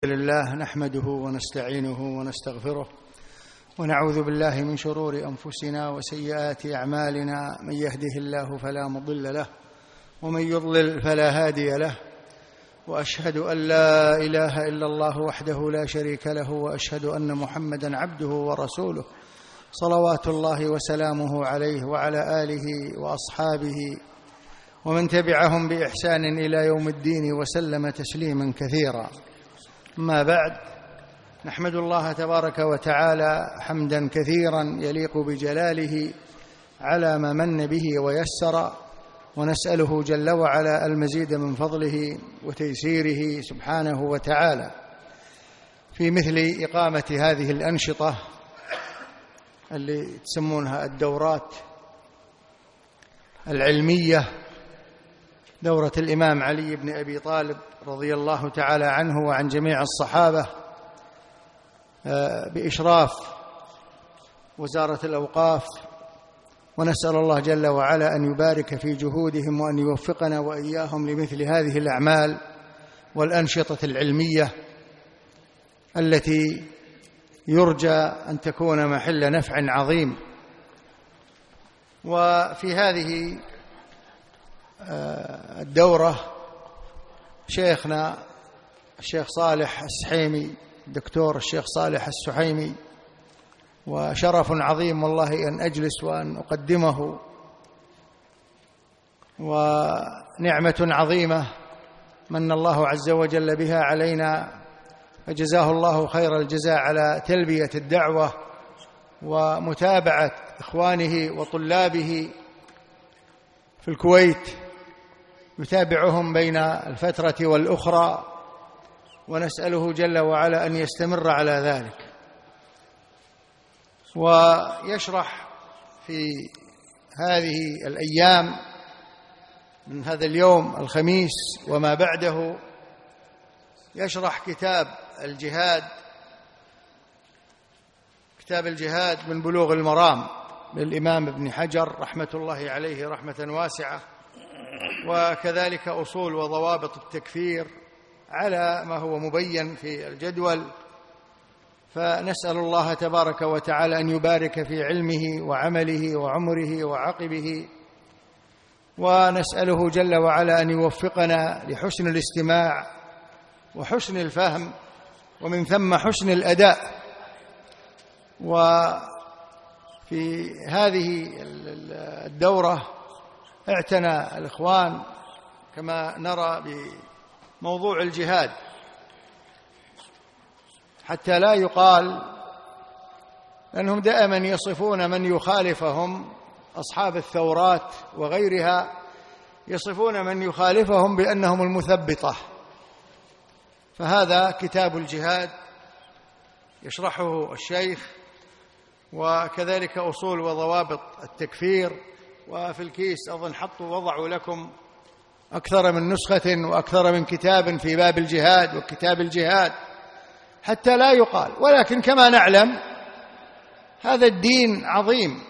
لله نحمده ونستعينه ونستغفره ونعوذ بالله من شرور أنفسنا وسيئات أعمالنا. من يهده الله فلا مضل له ومن يضلل فلا هادي له، وأشهد أن لا إله إلا الله وحده لا شريك له، وأشهد أن محمدًا عبده ورسوله صلوات الله وسلامه عليه وعلى آله وأصحابه ومن تبعهم بإحسان إلى يوم الدين وسلم تسليما كثيرا. أما بعد، نحمد الله تبارك وتعالى حمدا كثيرا يليق بجلاله على ما من به ويسر، ونسأله جل وعلا المزيد من فضله وتيسيره سبحانه وتعالى في مثل إقامة هذه الأنشطة اللي تسمونها الدورات العلمية، دورة الإمام علي بن أبي طالب رضي الله تعالى عنه وعن جميع الصحابة بإشراف وزارة الأوقاف، ونسأل الله جل وعلا أن يبارك في جهودهم وأن يوفقنا وإياهم لمثل هذه الأعمال والأنشطة العلمية التي يرجى أن تكون محل نفع عظيم. وفي هذه الدورة شيخنا الشيخ صالح السحيمي، الدكتور الشيخ صالح السحيمي، وشرف عظيم والله أن أجلس وأن أقدمه، ونعمة عظيمة من الله عز وجل بها علينا، فجزاه الله خير الجزاء على تلبية الدعوة ومتابعة إخوانه وطلابه في الكويت، يتابعهم بين الفترة والأخرى، ونسأله جل وعلا أن يستمر على ذلك. ويشرح في هذه الأيام من هذا اليوم الخميس وما بعده، يشرح كتاب الجهاد من بلوغ المرام للإمام ابن حجر رحمة الله عليه رحمة واسعة، وكذلك أصول وضوابط التكفير على ما هو مبين في الجدول. فنسأل الله تبارك وتعالى أن يبارك في علمه وعمله وعمره وعقبه، ونسأله جل وعلا أن يوفقنا لحسن الاستماع وحسن الفهم، ومن ثم حسن الأداء. وفي هذه الدورة اعتنى الإخوان كما نرى بموضوع الجهاد، حتى لا يقال، لأنهم دائما يصفون من يخالفهم أصحاب الثورات وغيرها، يصفون من يخالفهم بأنهم المثبطة. فهذا كتاب الجهاد يشرحه الشيخ، وكذلك أصول وضوابط التكفير. وفي الكيس أظن وضعوا لكم أكثر من نسخة وأكثر من كتاب في باب الجهاد وكتاب الجهاد، حتى لا يقال. ولكن كما نعلم هذا الدين عظيم،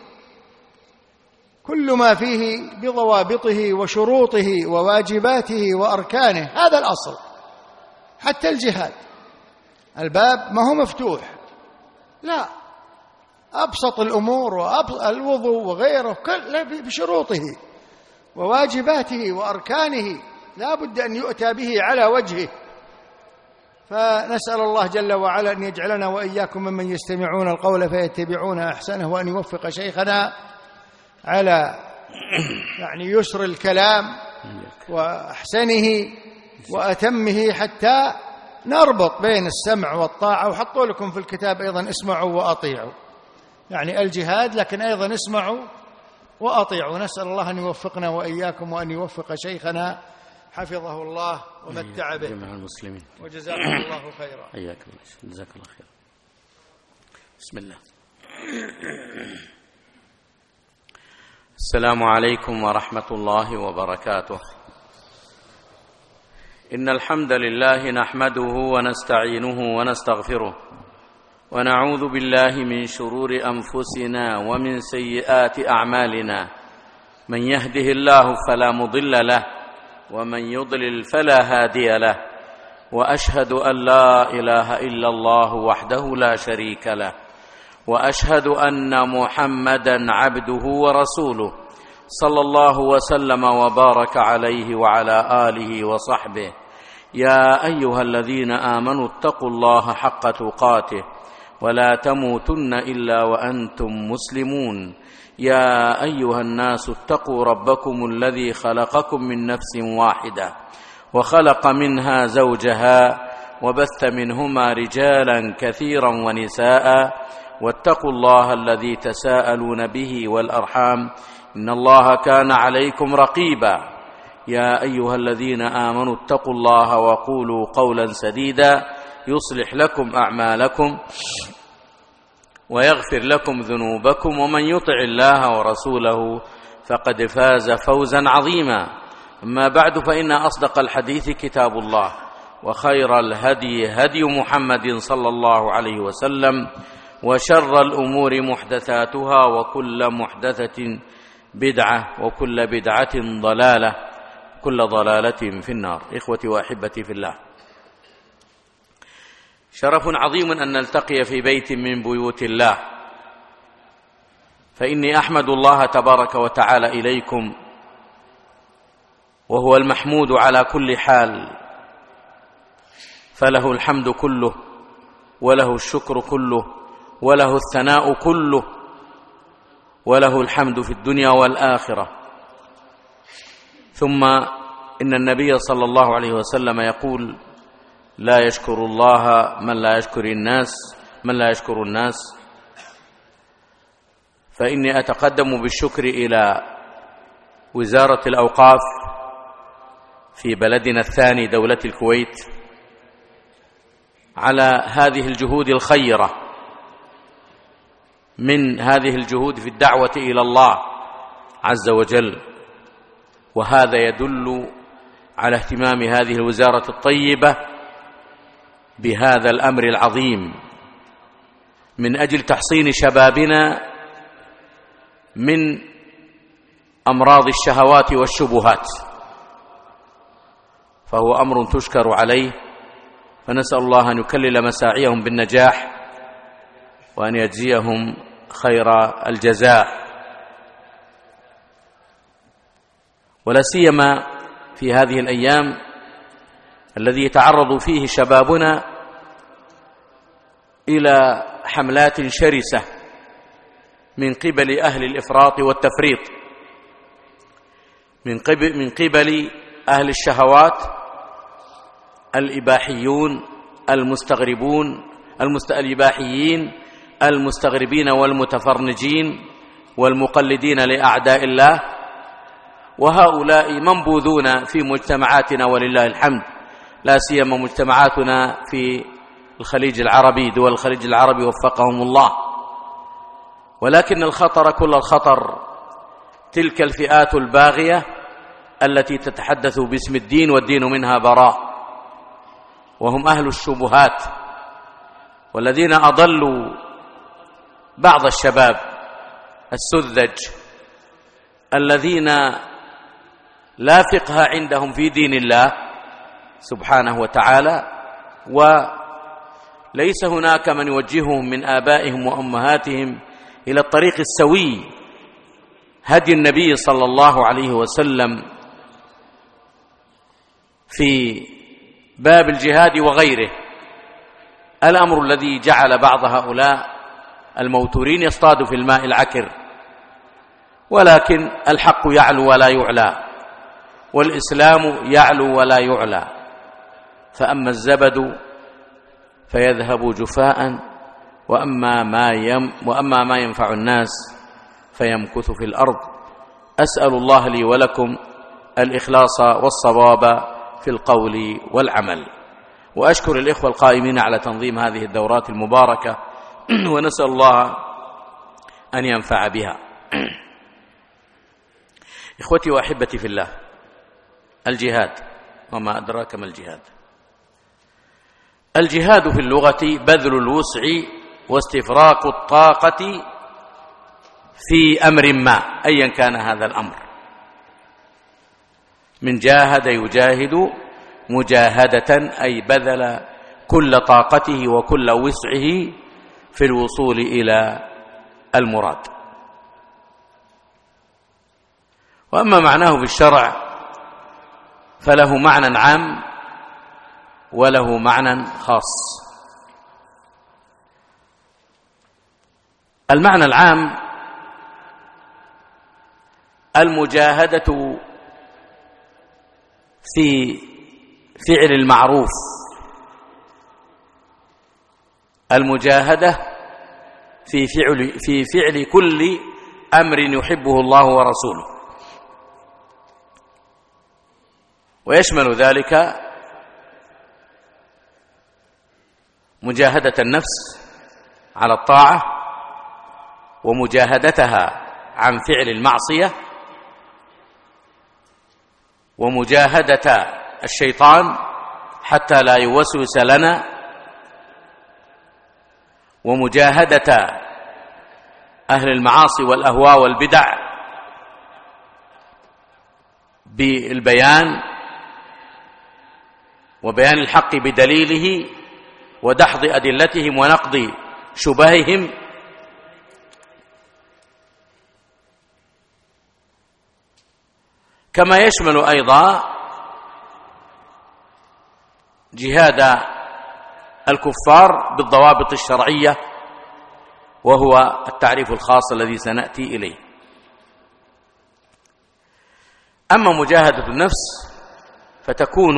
كل ما فيه بضوابطه وشروطه وواجباته وأركانه، هذا الأصل. حتى الجهاد الباب ما هو مفتوح، لا، أبسط الأمور والوضوء وغيره بشروطه وواجباته وأركانه لا بد أن يؤتى به على وجهه. فنسأل الله جل وعلا أن يجعلنا وإياكم ممن يستمعون القول فيتبعون أحسنه، وأن يوفق شيخنا على يسر الكلام وأحسنه وأتمه، حتى نربط بين السمع والطاعة. وحطوا لكم في الكتاب أيضا اسمعوا وأطيعوا، الجهاد، لكن أيضا اسمعوا وأطيعوا. نسأل الله أن يوفقنا وإياكم، وأن يوفق شيخنا حفظه الله ومتع به جميع المسلمين، وجزاكم الله خيرا. حياكم الله، جزاك الله خيرا. بسم الله. السلام عليكم ورحمة الله وبركاته. إن الحمد لله نحمده ونستعينه ونستغفره، ونعوذ بالله من شرور أنفسنا ومن سيئات أعمالنا. من يهده الله فلا مضل له، ومن يضلل فلا هادي له، وأشهد أن لا إله إلا الله وحده لا شريك له، وأشهد أن محمدا عبده ورسوله صلى الله وسلم وبارك عليه وعلى آله وصحبه. يا أيها الذين آمنوا اتقوا الله حق تقاته ولا تموتن إلا وأنتم مسلمون. يا أيها الناس اتقوا ربكم الذي خلقكم من نفس واحدة وخلق منها زوجها وبث منهما رجالا كثيرا ونساء، واتقوا الله الذي تساءلون به والأرحام إن الله كان عليكم رقيبا. يا أيها الذين آمنوا اتقوا الله وقولوا قولا سديدا يصلح لكم أعمالكم ويغفر لكم ذنوبكم، ومن يطع الله ورسوله فقد فاز فوزا عظيما. أما بعد، فإن أصدق الحديث كتاب الله، وخير الهدي هدي محمد صلى الله عليه وسلم، وشر الأمور محدثاتها، وكل محدثة بدعة، وكل بدعة ضلالة، كل ضلالة في النار. إخوتي وأحبتي في الله، شرف عظيم أن نلتقي في بيت من بيوت الله، فإني أحمد الله تبارك وتعالى إليكم، وهو المحمود على كل حال، فله الحمد كله، وله الشكر كله، وله الثناء كله، وله الحمد في الدنيا والآخرة. ثم إن النبي صلى الله عليه وسلم يقول: لا يشكر الله من لا يشكر الناس. فإني أتقدم بالشكر إلى وزارة الأوقاف في بلدنا الثاني دولة الكويت على هذه الجهود الخيرة، من هذه الجهود في الدعوة إلى الله عز وجل، وهذا يدل على اهتمام هذه الوزارة الطيبة بهذا الأمر العظيم من أجل تحصين شبابنا من أمراض الشهوات والشبهات، فهو أمر تشكر عليه، فنسأل الله أن يكلل مساعيهم بالنجاح وأن يجزيهم خير الجزاء، ولا سيما في هذه الأيام الذي يتعرض فيه شبابنا إلى حملات شرسة من قبل أهل الإفراط والتفريط، من قبل أهل الشهوات الإباحيون الإباحيين المستغربين والمتفرنجين والمقلدين لأعداء الله، وهؤلاء منبوذون في مجتمعاتنا ولله الحمد، لا سيما مجتمعاتنا في الخليج العربي، دول الخليج العربي وفقهم الله. ولكن الخطر كل الخطر تلك الفئات الباغية التي تتحدث باسم الدين والدين منها براء، وهم أهل الشبهات، والذين أضلوا بعض الشباب السذج الذين لا فقه عندهم في دين الله سبحانه وتعالى، وليس هناك من يوجههم من آبائهم وأمهاتهم إلى الطريق السوي، هدي النبي صلى الله عليه وسلم في باب الجهاد وغيره، الأمر الذي جعل بعض هؤلاء الموتورين يصطادوا في الماء العكر. ولكن الحق يعلو ولا يعلى، والإسلام يعلو ولا يعلى، فأما الزبد فيذهب جفاء، وأما ما ينفع الناس فيمكث في الأرض. أسأل الله لي ولكم الإخلاص والصواب في القول والعمل، وأشكر الإخوة القائمين على تنظيم هذه الدورات المباركة، ونسأل الله أن ينفع بها. إخوتي وأحبتي في الله، الجهاد، وما أدراك ما الجهاد. الجهاد في اللغة بذل الوسع واستفراق الطاقة في أمر ما، أيا كان هذا الأمر، من جاهد يجاهد مجاهدة أي بذل كل طاقته وكل وسعه في الوصول إلى المراد. وأما معناه بالشرع فله معنى عام وله معنى خاص. المعنى العام المجاهدة في فعل المعروف، المجاهدة في فعل كل أمر يحبه الله ورسوله، ويشمل ذلك مجاهدة النفس على الطاعة ومجاهدتها عن فعل المعصية، ومجاهدة الشيطان حتى لا يوسوس لنا، ومجاهدة أهل المعاصي والأهواء والبدع بالبيان وبيان الحق بدليله ودحض أدلتهم ونقض شبههم، كما يشمل أيضا جهاد الكفار بالضوابط الشرعية، وهو التعريف الخاص الذي سنأتي إليه. أما مجاهدة النفس فتكون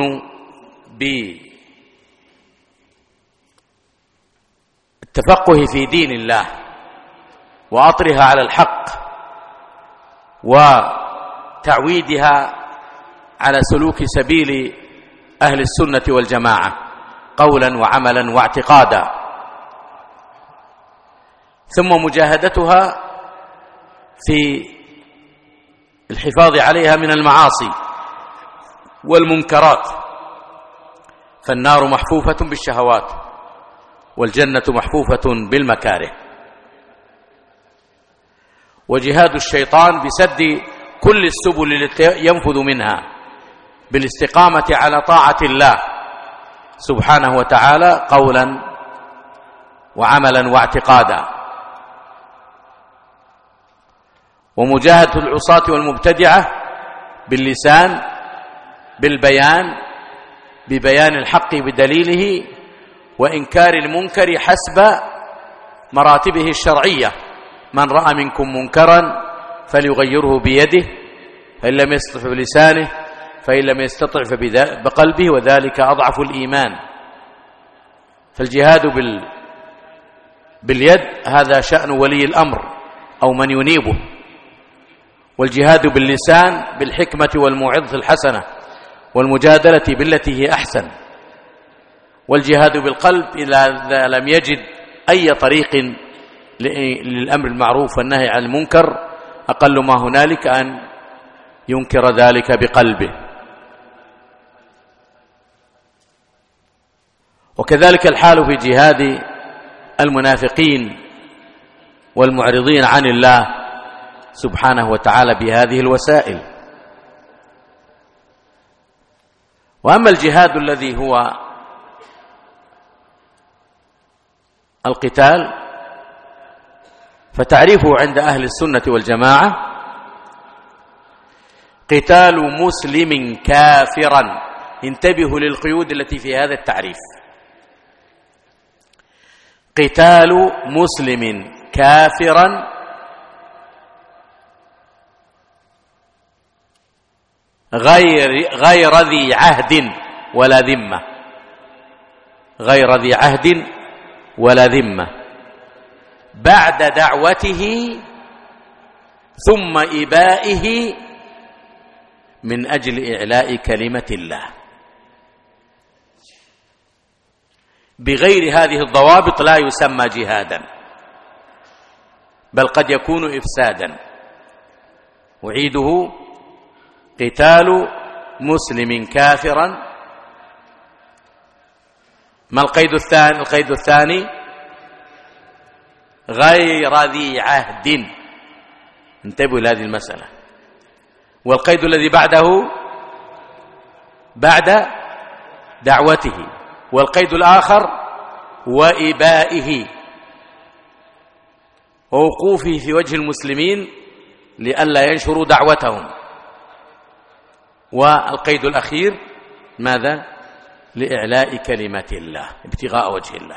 بالتفقه في دين الله وعطرها على الحق وتعويدها على سلوك سبيل أهل السنة والجماعة قولا وعملا واعتقادا، ثم مجاهدتها في الحفاظ عليها من المعاصي والمنكرات، فالنار محفوفة بالشهوات والجنة محفوفة بالمكاره. وجهاد الشيطان بسد كل السبل التي ينفذ منها بالاستقامة على طاعة الله سبحانه وتعالى قولا وعملا واعتقادا. ومجاهدة العصاة والمبتدعة باللسان بالبيان ببيان الحق بدليله وإنكار المنكر حسب مراتبه الشرعية، من رأى منكم منكرا فليغيره بيده، فإن لم يستطع بلسانه، فإن لم يستطع بقلبه، وذلك أضعف الإيمان. فالجهاد باليد هذا شأن ولي الأمر أو من ينيبه، والجهاد باللسان بالحكمة والموعظة الحسنة والمجادلة بالتي هي أحسن، والجهاد بالقلب إذا لم يجد أي طريق للأمر المعروف والنهي عن المنكر أقل ما هنالك أن ينكر ذلك بقلبه. وكذلك الحال في جهاد المنافقين والمعرضين عن الله سبحانه وتعالى بهذه الوسائل. وأما الجهاد الذي هو القتال فتعريفه عند أهل السنة والجماعة قتال مسلم كافرا. انتبهوا للقيود التي في هذا التعريف: قتال مسلم كافرا غير ذي عهد ولا ذمة، غير ذي عهد ولا ذمة، بعد دعوته ثم إبائه من أجل إعلاء كلمة الله. بغير هذه الضوابط لا يسمى جهادا، بل قد يكون إفسادا. أعيده: قتال مسلم كافرا. ما القيد الثاني؟ القيد الثاني غير ذي عهد. انتبهوا لهذه المسألة. والقيد الذي بعده بعد دعوته، والقيد الآخر وإبائه ووقوفه في وجه المسلمين لئلا ينشروا دعوتهم، والقيد الأخير ماذا؟ لإعلاء كلمة الله، ابتغاء وجه الله.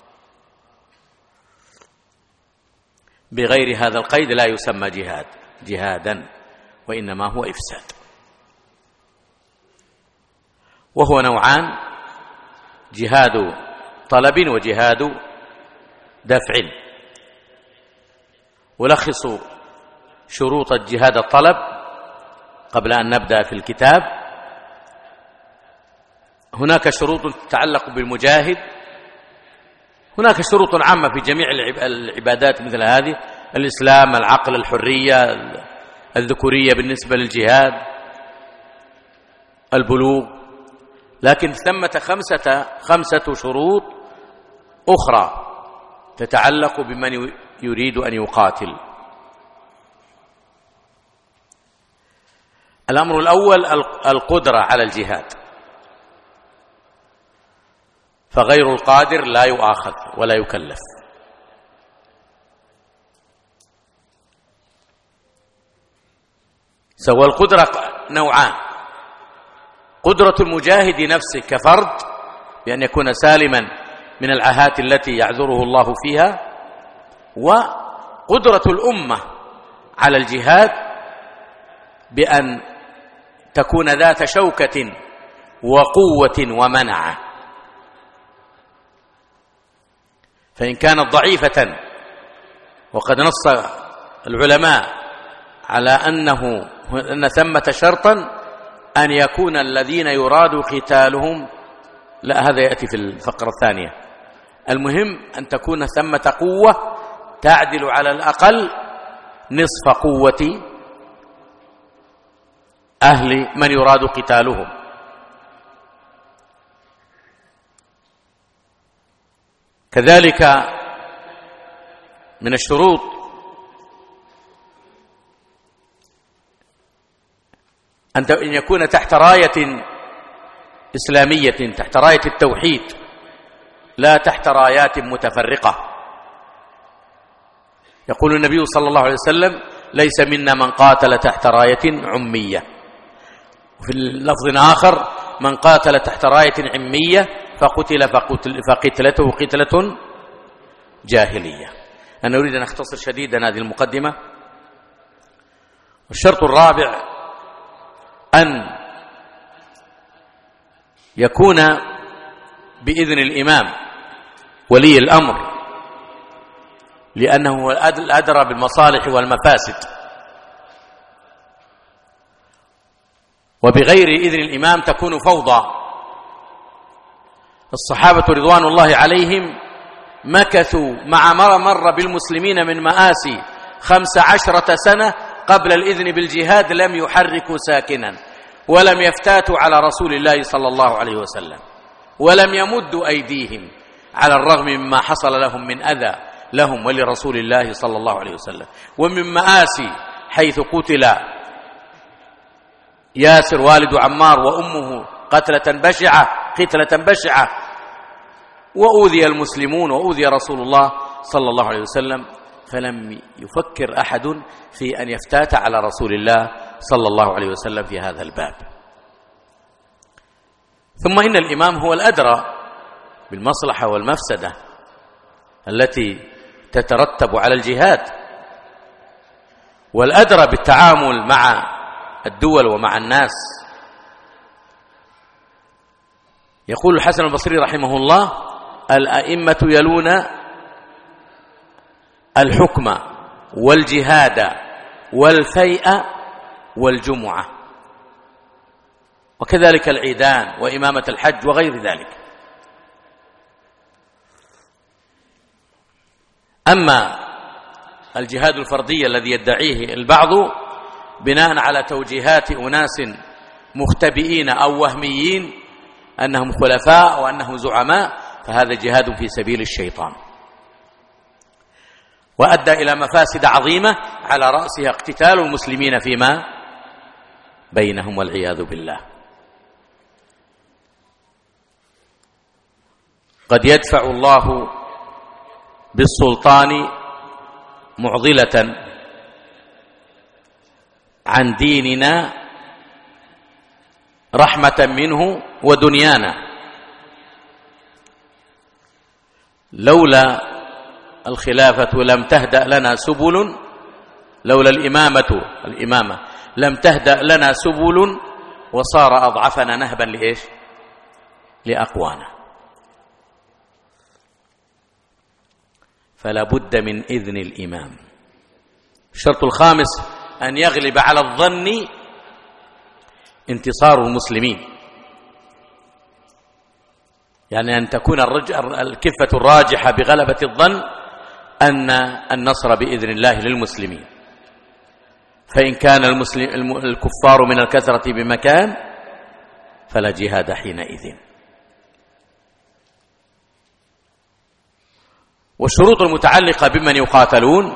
بغير هذا القيد لا يسمى جهادا، وإنما هو إفساد. وهو نوعان: جهاد طلب وجهاد دفع. ألخص شروط الجهاد الطلب قبل أن نبدأ في الكتاب. هناك شروط تتعلق بالمجاهد، هناك شروط عامة في جميع العبادات مثل هذه: الإسلام، العقل، الحرية، الذكورية بالنسبة للجهاد، البلوغ. لكن ثمة خمسة شروط أخرى تتعلق بمن يريد أن يقاتل. الأمر الأول القدرة على الجهاد، فغير القادر لا يؤاخذ ولا يكلف. سوى القدرة نوعان: قدرة المجاهد نفسه كفرد بأن يكون سالما من العاهات التي يعذره الله فيها، وقدرة الأمة على الجهاد بأن تكون ذات شوكة وقوة ومنعة. فإن كانت ضعيفة، وقد نص العلماء على أن ثمة شرطا أن يكون الذين يراد قتالهم، لا هذا يأتي في الفقرة الثانية. المهم أن تكون ثمة قوة تعدل على الأقل نصف قوة أهل من يراد قتالهم. كذلك من الشروط أن يكون تحت راية إسلامية، تحت راية التوحيد، لا تحت رايات متفرقة. يقول النبي صلى الله عليه وسلم: ليس منا من قاتل تحت راية عمية. وفي لفظ آخر: من قاتل تحت راية عمية فقتلته قتلة جاهلية. أنا أريد أن أختصر شديدا هذه المقدمة. والشرط الرابع أن يكون بإذن الإمام ولي الأمر، لأنه هو الأدرى بالمصالح والمفاسد، وبغير إذن الإمام تكون فوضى. الصحابة رضوان الله عليهم مكثوا مع مر بالمسلمين من مآسي 15 سنة قبل الإذن بالجهاد، لم يحركوا ساكنا، ولم يفتاتوا على رسول الله صلى الله عليه وسلم، ولم يمدوا أيديهم، على الرغم مما حصل لهم من أذى لهم ولرسول الله صلى الله عليه وسلم. ومن مآسي حيث قتل ياسر والد عمار وأمه قتلة بشعة، وأوذي المسلمون وأوذي رسول الله صلى الله عليه وسلم، فلم يفكر أحد في أن يفتات على رسول الله صلى الله عليه وسلم في هذا الباب. ثم إن الإمام هو الأدرى بالمصلحة والمفسدة التي تترتب على الجهاد، والأدرى بالتعامل مع الدول ومع الناس. يقول الحسن البصري رحمه الله: الأئمة يلون الحكم والجهاد والفيء والجمعة، وكذلك العيدان وإمامة الحج وغير ذلك. أما الجهاد الفردي الذي يدعيه البعض بناء على توجيهات أناس مختبئين أو وهميين أنهم خلفاء وأنهم زعماء، فهذا جهاد في سبيل الشيطان، وأدى إلى مفاسد عظيمة على رأسها اقتتال المسلمين فيما بينهم والعياذ بالله. قد يدفع الله بالسلطان معضلة عن ديننا رحمة منه ودنيانا. لولا الخلافة لم تهدأ لنا سبل، لولا الإمامة لم تهدأ لنا سبل، وصار أضعفنا نهبا لإيش؟ لأقوانا. فلا بد من إذن الإمام. الشرط الخامس أن يغلب على الظن انتصار المسلمين، يعني أن تكون الكفة الراجحة بغلبة الظن أن النصر بإذن الله للمسلمين. فإن كان الكفار من الكثرة بمكان فلا جهاد حينئذ. والشروط المتعلقة بمن يقاتلون: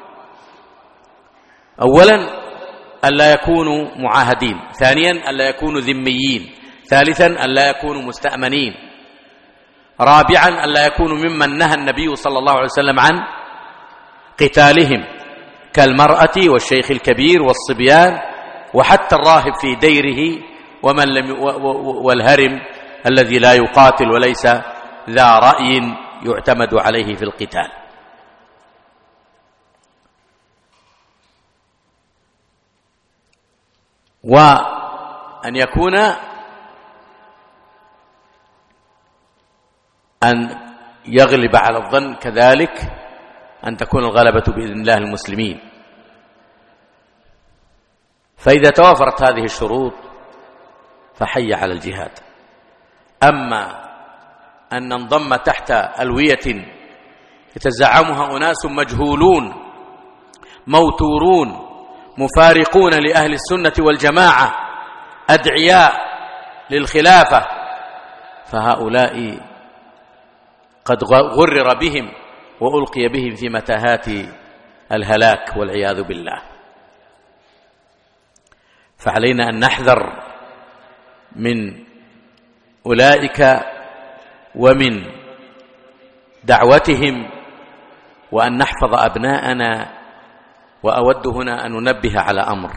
أولا ألا يكونوا معاهدين، ثانيا ألا يكونوا ذميين، ثالثا ألا يكونوا مستأمنين، رابعا ألا يكونوا ممن نهى النبي صلى الله عليه وسلم عن قتالهم كالمرأة والشيخ الكبير والصبيان وحتى الراهب في ديره والهرم الذي لا يقاتل وليس ذا رأي يعتمد عليه في القتال. وأن يكون أن يغلب على الظن كذلك أن تكون الغلبة بإذن الله المسلمين. فإذا توافرت هذه الشروط فحي على الجهاد. أما أن ننضم تحت ألوية يتزعمها أناس مجهولون موتورون مفارقون لأهل السنة والجماعة أدعياء للخلافة، فهؤلاء قد غرر بهم وألقي بهم في متاهات الهلاك والعياذ بالله. فعلينا أن نحذر من أولئك ومن دعوتهم وأن نحفظ أبناءنا. وأود هنا أن ننبه على أمر: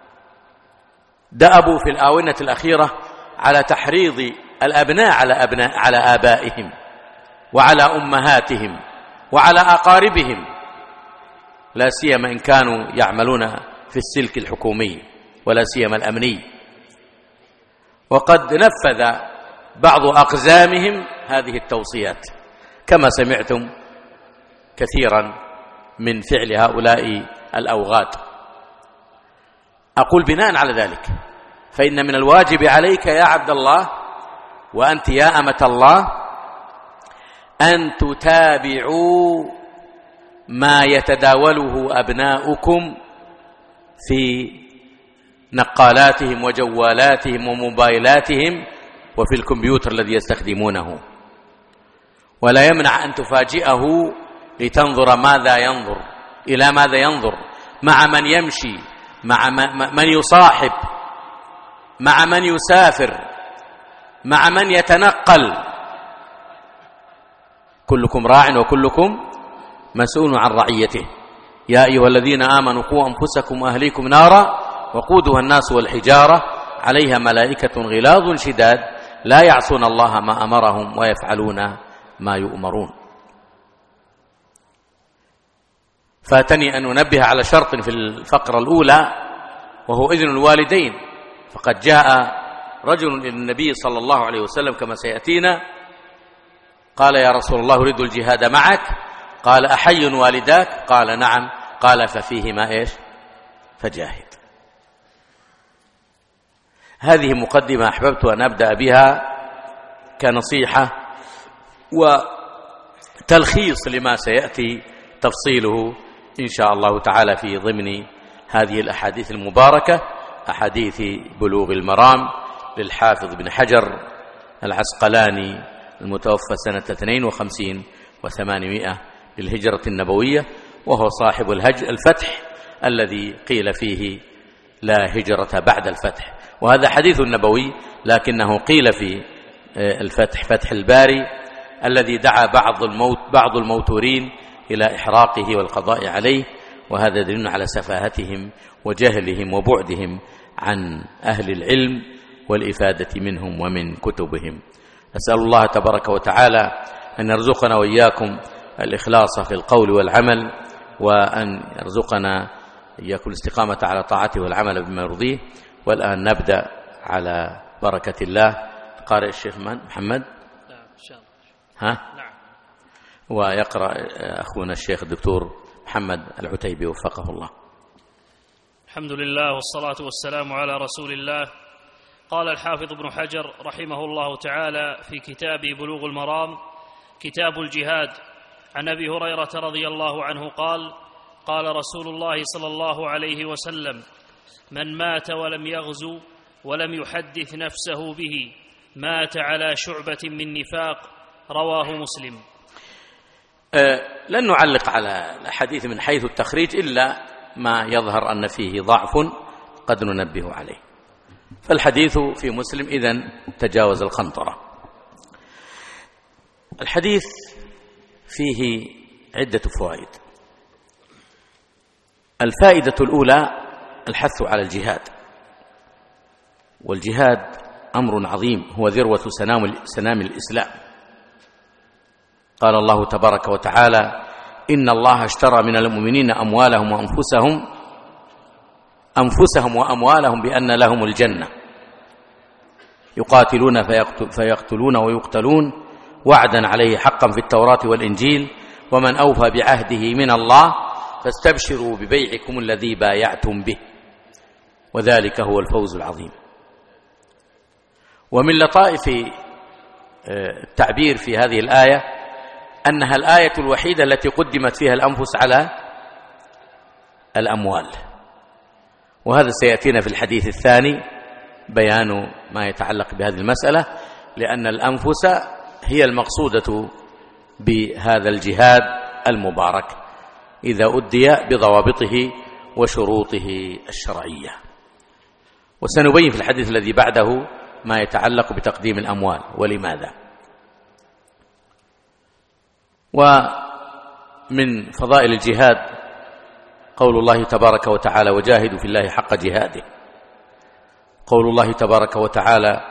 دأبوا في الآونة الأخيرة على تحريض الأبناء على آبائهم وعلى أمهاتهم وعلى أقاربهم، لا سيما إن كانوا يعملون في السلك الحكومي ولا سيما الأمني. وقد نفذ بعض أقزامهم هذه التوصيات كما سمعتم كثيرا من فعل هؤلاء الأوغاد. أقول بناء على ذلك فإن من الواجب عليك يا عبد الله وأنت يا أمة الله أن تتابعوا ما يتداوله أبناؤكم في نقالاتهم وجوالاتهم وموبايلاتهم وفي الكمبيوتر الذي يستخدمونه، ولا يمنع أن تفاجئه لتنظر ماذا ينظر، إلى ماذا ينظر، مع من يمشي، مع من يصاحب، مع من يسافر، مع من يتنقل. كلكم راع وكلكم مسؤول عن رعيته. يا أيها الذين آمنوا قوا أنفسكم وأهليكم نارا وقودها الناس والحجارة عليها ملائكة غلاظ شداد لا يعصون الله ما أمرهم ويفعلون ما يؤمرون. فاتني أن أنبه على شرط في الفقرة الأولى وهو إذن الوالدين. فقد جاء رجل إلى النبي صلى الله عليه وسلم كما سيأتينا قال: يا رسول الله أريد الجهاد معك. قال: أحي والداك؟ قال: نعم. قال: ففيهما إيش؟ فجاهد. هذه مقدمة أحببت أن أبدأ بها كنصيحة وتلخيص لما سيأتي تفصيله إن شاء الله تعالى في ضمن هذه الأحاديث المباركة، أحاديث بلوغ المرام للحافظ بن حجر العسقلاني المتوفى سنة 52 و800 للهجرة النبوية، وهو صاحب الفتح الذي قيل فيه لا هجرة بعد الفتح. وهذا حديث نبوي لكنه قيل في الفتح، فتح الباري، الذي دعا بعض الموتورين إلى إحراقه والقضاء عليه، وهذا دليل على سفاهتهم وجهلهم وبعدهم عن أهل العلم والإفادة منهم ومن كتبهم. أسأل الله تبارك وتعالى أن يرزقنا وإياكم الإخلاص في القول والعمل، وأن يرزقنا إياكم الاستقامة على طاعته والعمل بما يرضيه. والآن نبدأ على بركة الله. قارئ الشيخ محمد نعم. ويقرأ أخونا الشيخ الدكتور محمد العتيبي وفقه الله. الحمد لله والصلاة والسلام على رسول الله. قال الحافظ ابن حجر رحمه الله تعالى في كتاب بلوغ المرام كتاب الجهاد عن أبي هريرة رضي الله عنه قال: قال رسول الله صلى الله عليه وسلم: من مات ولم يغزو ولم يحدث نفسه به مات على شعبة من نفاق. رواه مسلم. لن نعلق على الحديث من حيث التخريج إلا ما يظهر أن فيه ضعف قد ننبه عليه، فالحديث في مسلم إذن تجاوز القنطرة. الحديث فيه عدة فوائد. الفائدة الأولى الحث على الجهاد، والجهاد أمر عظيم هو ذروة سنام الإسلام. قال الله تبارك وتعالى: إن الله اشترى من المؤمنين أموالهم وأموالهم بأن لهم الجنة يقاتلون فيقتلون ويقتلون وعدا عليه حقا في التوراة والإنجيل ومن أوفى بعهده من الله فاستبشروا ببيعكم الذي بايعتم به وذلك هو الفوز العظيم. ومن لطائف التعبير في هذه الآية أنها الآية الوحيدة التي قدمت فيها الأنفس على الأموال، وهذا سيأتينا في الحديث الثاني بيان ما يتعلق بهذه المسألة، لأن الأنفس هي المقصودة بهذا الجهاد المبارك إذا أدي بضوابطه وشروطه الشرعية. وسنبين في الحديث الذي بعده ما يتعلق بتقديم الأموال ولماذا. ومن فضائل الجهاد قول الله تبارك وتعالى: وجاهدوا في الله حق جهاده. قول الله تبارك وتعالى: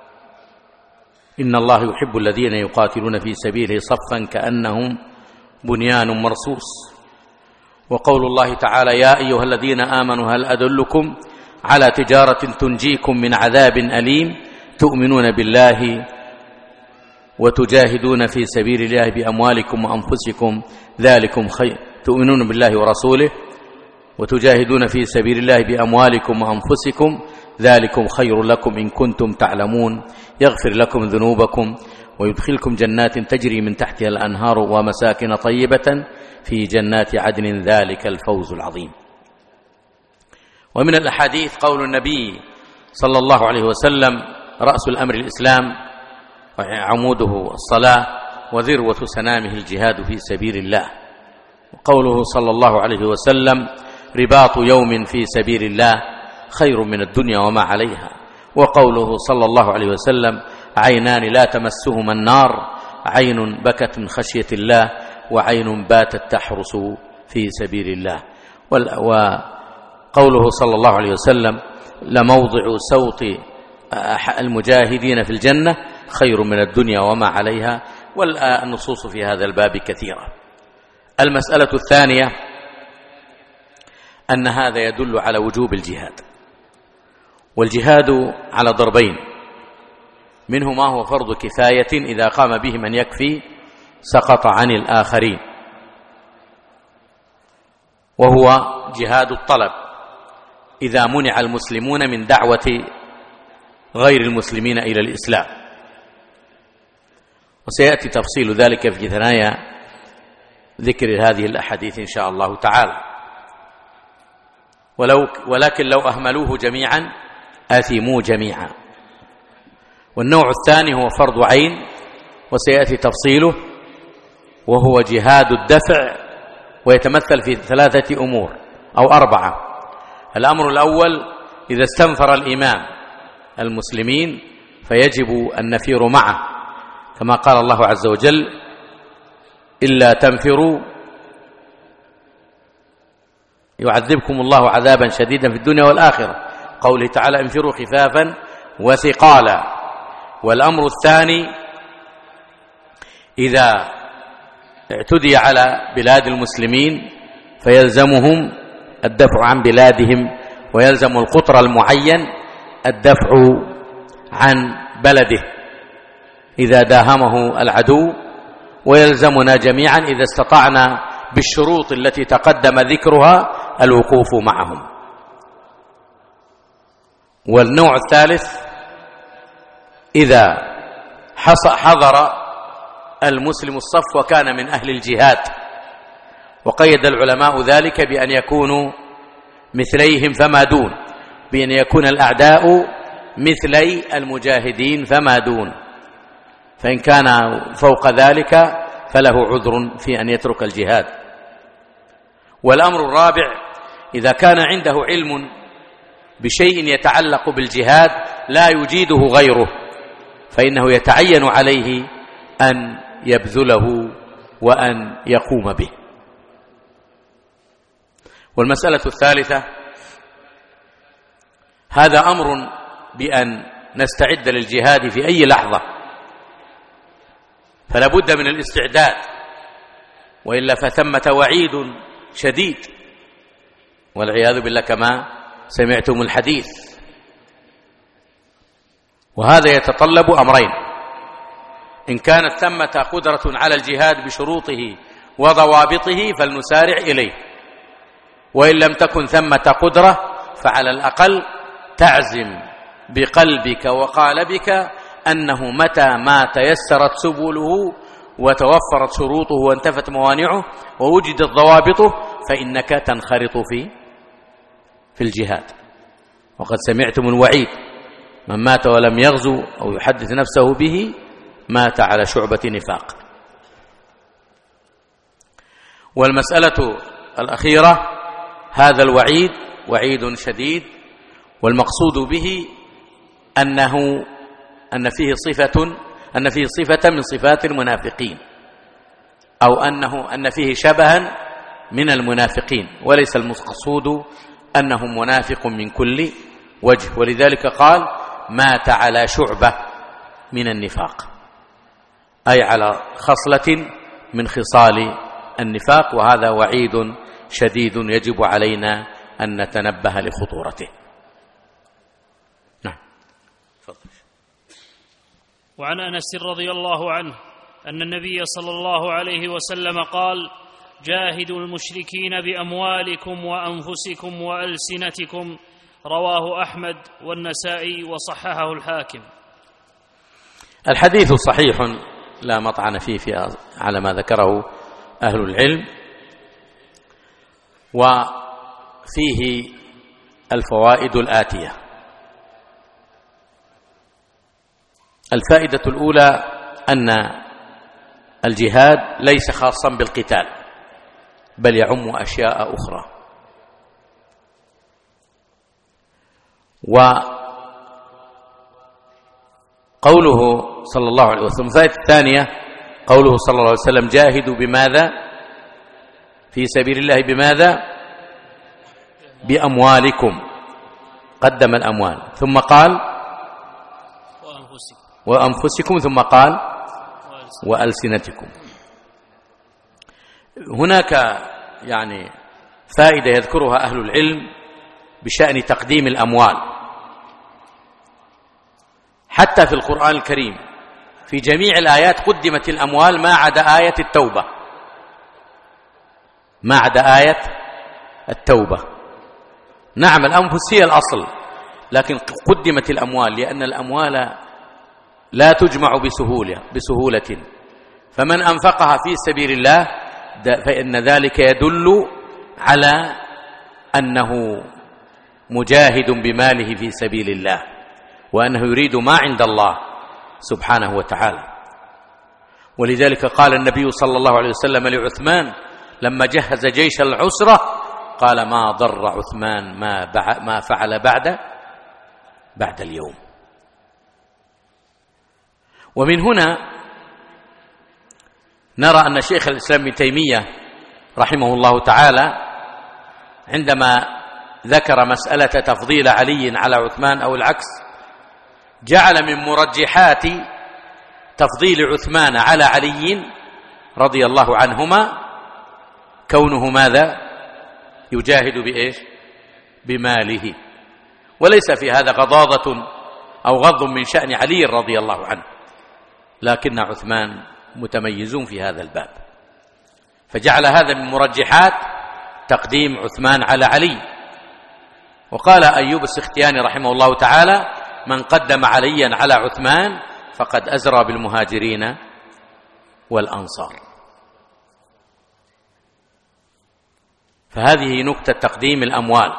إن الله يحب الذين يقاتلون في سبيله صفا كأنهم بنيان مرصوص. وقول الله تعالى: يا أيها الذين آمنوا هل أدلكم على تجارة تنجيكم من عذاب أليم تؤمنون بالله وتجاهدون في سبيل الله بأموالكم وأنفسكم ذلكم خير. تؤمنون بالله ورسوله وتجاهدون في سبيل الله بأموالكم وأنفسكم ذلكم خير لكم إن كنتم تعلمون يغفر لكم ذنوبكم ويدخلكم جنات تجري من تحتها الأنهار ومساكن طيبة في جنات عدن ذلك الفوز العظيم. ومن الأحاديث قول النبي صلى الله عليه وسلم: رأس الأمر الإسلام وعموده الصلاة وذروة سنامه الجهاد في سبيل الله. وقوله صلى الله عليه وسلم: رباط يوم في سبيل الله خير من الدنيا وما عليها. وقوله صلى الله عليه وسلم: عينان لا تمسهما النار عين بكت من خشية الله وعين باتت تحرس في سبيل الله. وقوله صلى الله عليه وسلم: لموضع سوط المجاهدين في الجنة خير من الدنيا وما عليها. والنصوص في هذا الباب كثيرة. المسألة الثانية أن هذا يدل على وجوب الجهاد، والجهاد على ضربين: منه ما هو فرض كفاية إذا قام به من يكفي سقط عن الآخرين، وهو جهاد الطلب إذا منع المسلمون من دعوة غير المسلمين إلى الإسلام، وسيأتي تفصيل ذلك في ثنايا ذكر هذه الأحاديث إن شاء الله تعالى. ولكن لو أهملوه جميعا آثموا جميعا. والنوع الثاني هو فرض عين، وسيأتي تفصيله، وهو جهاد الدفع، ويتمثل في 3 أمور أو 4. الأمر الأول: إذا استنفر الإمام المسلمين فيجب النفير معه. كما قال الله عز وجل: إلا تنفروا يعذبكم الله عذابا شديدا في الدنيا والآخرة. قوله تعالى: انفروا خفافا وثقالا. والأمر الثاني: إذا اعتدي على بلاد المسلمين فيلزمهم الدفع عن بلادهم، ويلزم القطر المعين الدفع عن بلده إذا داهمه العدو، ويلزمنا جميعا إذا استطعنا بالشروط التي تقدم ذكرها الوقوف معهم. والنوع الثالث: إذا حضر المسلم الصف وكان من أهل الجهاد، وقيد العلماء ذلك بأن يكونوا مثليهم فما دون، بأن يكون الأعداء مثلي المجاهدين فما دون، فإن كان فوق ذلك فله عذر في أن يترك الجهاد. والأمر الرابع: إذا كان عنده علم بشيء يتعلق بالجهاد لا يجيده غيره، فإنه يتعين عليه أن يبذله وأن يقوم به. والمسألة الثالثة: هذا أمر بأن نستعد للجهاد في أي لحظة، فلا بد من الاستعداد، وإلا فثمة وعيد شديد والعياذ بالله كما سمعتم الحديث. وهذا يتطلب أمرين: إن كانت ثمة قدرة على الجهاد بشروطه وضوابطه فلنسارع إليه، وإن لم تكن ثمة قدرة فعلى الأقل تعزم بقلبك وقالبك أنه متى ما تيسرت سبله وتوفرت شروطه وانتفت موانعه ووجدت ضوابطه فإنك تنخرط في الجهاد. وقد سمعتم الوعيد: من مات ولم يغزو أو يحدث نفسه به مات على شعبة نفاق. والمسألة الأخيرة: هذا الوعيد وعيد شديد، والمقصود به أن فيه صفة من صفات المنافقين، أو أن فيه شبها من المنافقين، وليس المقصود أنه منافق من كل وجه. ولذلك قال: مات على شعبة من النفاق، أي على خصلة من خصال النفاق، وهذا وعيد شديد يجب علينا أن نتنبه لخطورته. نعم. وعن أنس رضي الله عنه أن النبي صلى الله عليه وسلم قال: جاهدوا المشركين بأموالكم وأنفسكم وألسنتكم. رواه أحمد والنسائي وصححه الحاكم. الحديث صحيح لا مطعن فيه على ما ذكره أهل العلم، وفيه الفوائد الآتية. الفائدة الأولى: أن الجهاد ليس خاصا بالقتال، بل يعم أشياء أخرى. وقوله صلى الله عليه وسلم، الفائدة الثانية قوله صلى الله عليه وسلم: جاهدوا بماذا؟ في سبيل الله بماذا؟ بأموالكم، قدم الأموال ثم قال وأنفسكم ثم قال وألسنتكم. هناك يعني فائدة يذكرها أهل العلم بشأن تقديم الأموال. حتى في القرآن الكريم في جميع الآيات قدمت الأموال ما عدا آية التوبة، ما عدا آية التوبة. نعم الأنفس هي الأصل، لكن قدمت الأموال لأن الأموال لا تجمع بسهولة، فمن أنفقها في سبيل الله فإن ذلك يدل على أنه مجاهد بماله في سبيل الله، وأنه يريد ما عند الله سبحانه وتعالى. ولذلك قال النبي صلى الله عليه وسلم لعثمان لما جهز جيش العسرة: قال ما ضر عثمان ما فعل بعد اليوم. ومن هنا نرى أن شيخ الإسلام ابن تيمية رحمه الله تعالى عندما ذكر مسألة تفضيل علي على عثمان أو العكس جعل من مرجحات تفضيل عثمان على علي رضي الله عنهما كونه ماذا؟ يجاهد بإيش؟ بماله، وليس في هذا غضاضة أو غض من شأن علي رضي الله عنه، لكن عثمان متميزون في هذا الباب، فجعل هذا من مرجحات تقديم عثمان على علي. وقال أيوب السختياني رحمه الله تعالى: من قدم عليا على عثمان فقد أزرى بالمهاجرين والأنصار. فهذه نكتة تقديم الأموال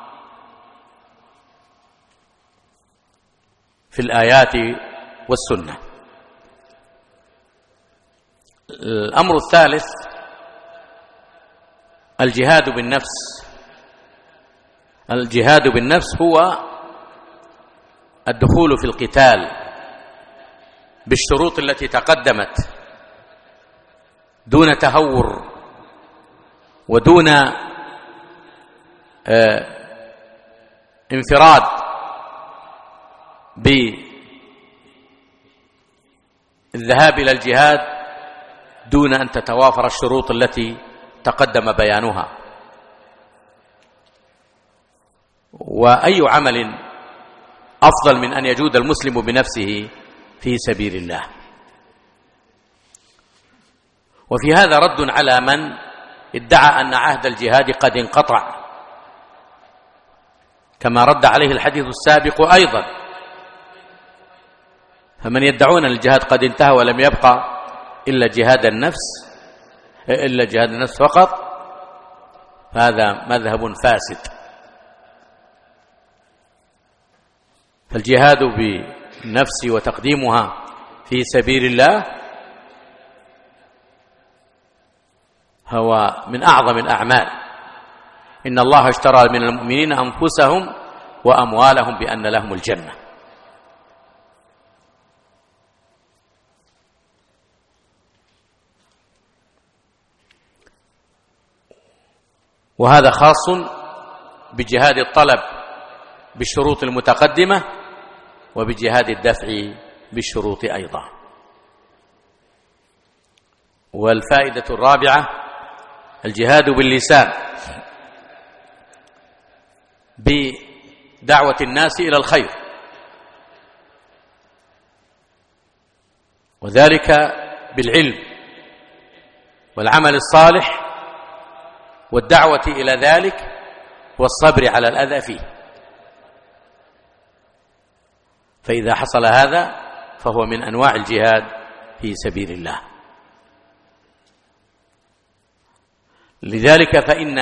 في الآيات والسنة. الأمر الثالث الجهاد بالنفس. الجهاد بالنفس هو الدخول في القتال بالشروط التي تقدمت دون تهور ودون انفراد بالذهاب إلى الجهاد دون أن تتوافر الشروط التي تقدم بيانها. وأي عمل أفضل من أن يجود المسلم بنفسه في سبيل الله؟ وفي هذا رد على من ادعى أن عهد الجهاد قد انقطع، كما رد عليه الحديث السابق أيضا. فمن يدعون أن الجهاد قد انتهى ولم يبقى إلا جهاد النفس فقط، فهذا مذهب فاسد. فالجهاد بالنفس وتقديمها في سبيل الله هو من أعظم الأعمال. إن الله اشترى من المؤمنين أنفسهم وأموالهم بأن لهم الجنة. وهذا خاص بجهاد الطلب بالشروط المتقدمة وبجهاد الدفع بالشروط أيضا. والفائدة الرابعة الجهاد باللسان بدعوة الناس إلى الخير، وذلك بالعلم والعمل الصالح والدعوة إلى ذلك والصبر على الأذى فيه. فإذا حصل هذا فهو من أنواع الجهاد في سبيل الله. لذلك فإن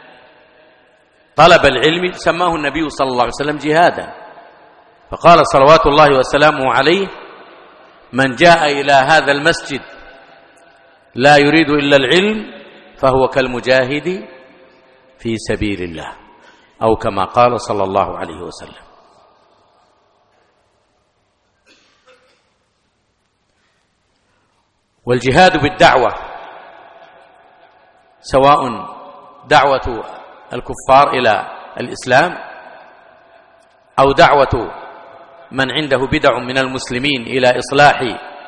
طلب العلم سماه النبي صلى الله عليه وسلم جهادا، فقال صلوات الله وسلامه عليه: من جاء إلى هذا المسجد لا يريد إلا العلم فهو كالمجاهد في سبيل الله، أو كما قال صلى الله عليه وسلم. والجهاد بالدعوة سواء دعوة الكفار إلى الإسلام أو دعوة من عنده بدع من المسلمين إلى إصلاح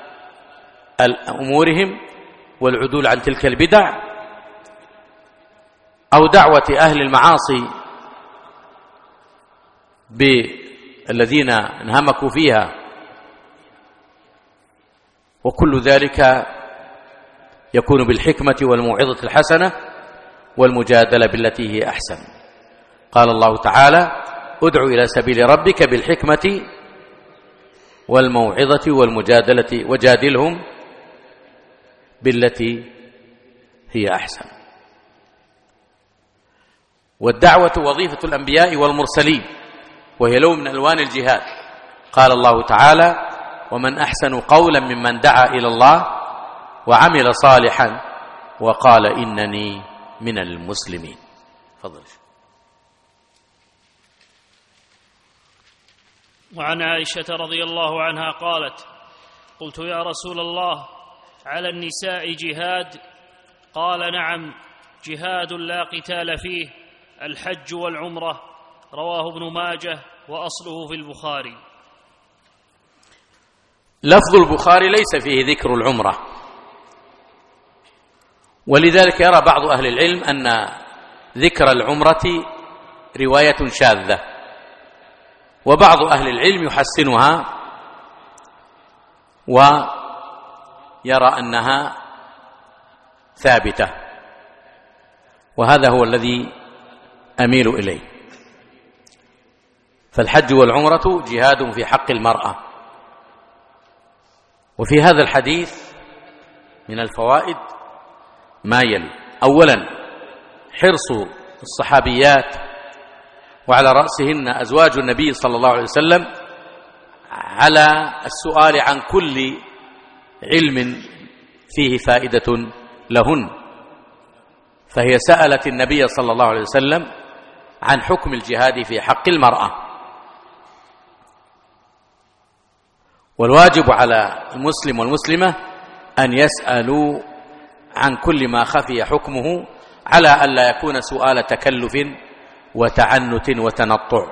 أمورهم والعدول عن تلك البدع، أو دعوة أهل المعاصي بالذين انهمكوا فيها، وكل ذلك يكون بالحكمة والموعظة الحسنة والمجادلة بالتي هي أحسن. قال الله تعالى: ادع إلى سبيل ربك بالحكمة والموعظة والمجادلة وجادلهم بالتي هي أحسن. والدعوة وظيفة الأنبياء والمرسلين، وهي لون من ألوان الجهاد. قال الله تعالى: ومن أحسن قولا ممن دعا إلى الله وعمل صالحا وقال إنني من المسلمين. تفضل. وعن عائشة رضي الله عنها قالت: قلت يا رسول الله على النساء جهاد؟ قال: نعم، جهاد لا قتال فيه، الحج والعمرة. رواه ابن ماجه وأصله في البخاري. لفظ البخاري ليس فيه ذكر العمرة، ولذلك يرى بعض أهل العلم أن ذكر العمرة رواية شاذة، وبعض أهل العلم يحسنها ويرى أنها ثابتة، وهذا هو الذي أميل إليه. فالحج والعمرة جهاد في حق المرأة. وفي هذا الحديث من الفوائد ما يلي: أولا، حرص الصحابيات وعلى رأسهن أزواج النبي صلى الله عليه وسلم على السؤال عن كل علم فيه فائدة لهن، فهي سألت النبي صلى الله عليه وسلم عن حكم الجهاد في حق المرأة. والواجب على المسلم والمسلمة أن يسألوا عن كل ما خفي حكمه، على ألا يكون سؤال تكلف وتعنت وتنطع.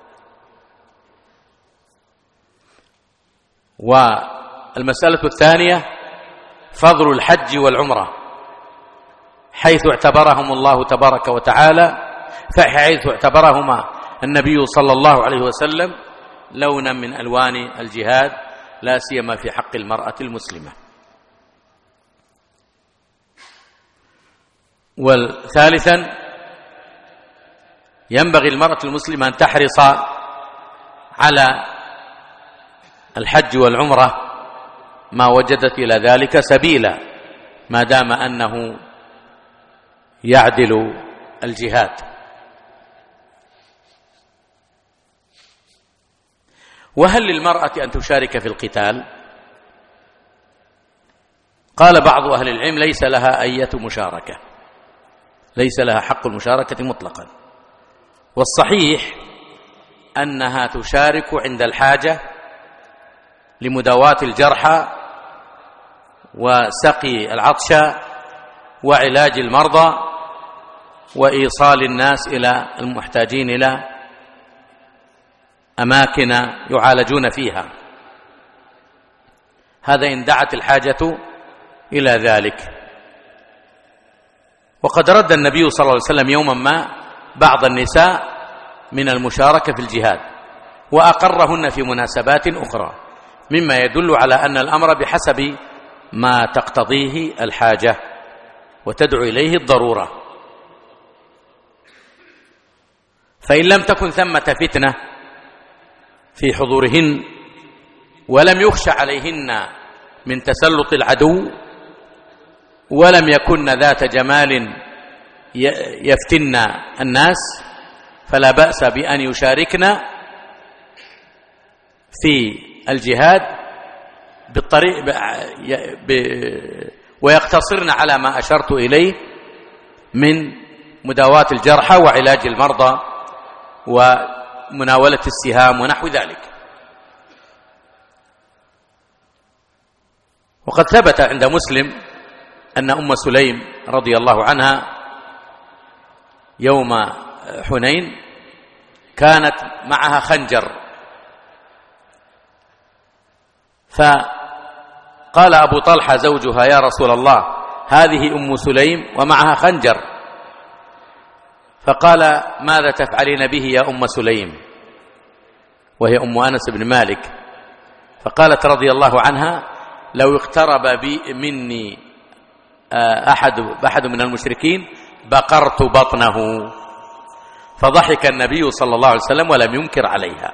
والمسألة الثانية فضل الحج والعمرة، حيث اعتبرهم الله تبارك وتعالى، فحيث اعتبرهما النبي صلى الله عليه وسلم لونا من ألوان الجهاد، لا سيما في حق المرأة المسلمة. وثالثا، ينبغي المرأة المسلمة أن تحرص على الحج والعمرة ما وجدت إلى ذلك سبيلا، ما دام أنه يعدل الجهاد. وهل للمرأة أن تشارك في القتال؟ قال بعض أهل العلم: ليس لها أية مشاركة، ليس لها حق المشاركة مطلقا. والصحيح أنها تشارك عند الحاجة لمداواة الجرحى وسقي العطشى وعلاج المرضى وإيصال الناس إلى المحتاجين إلى أماكن يعالجون فيها، هذا إن دعت الحاجة إلى ذلك. وقد رد النبي صلى الله عليه وسلم يوما ما بعض النساء من المشاركة في الجهاد، وأقرهن في مناسبات أخرى، مما يدل على أن الأمر بحسب ما تقتضيه الحاجة وتدعو إليه الضرورة. فإن لم تكن ثمة فتنة في حضورهن ولم يخشى عليهن من تسلط العدو ولم يكن ذات جمال يفتن الناس، فلا بأس بأن يشاركن في الجهاد بالطريق ويقتصرن على ما أشرت إليه من مداواة الجرحى وعلاج المرضى ومناولة السهام ونحو ذلك. وقد ثبت عند مسلم أن أم سليم رضي الله عنها يوم حنين كانت معها خنجر، فقال أبو طلحة زوجها: يا رسول الله، هذه أم سليم ومعها خنجر. فقال: ماذا تفعلين به يا أم سليم؟ وهي أم أنس بن مالك. فقالت رضي الله عنها: لو اقترب بي مني أحد من المشركين بقرت بطنه. فضحك النبي صلى الله عليه وسلم ولم ينكر عليها.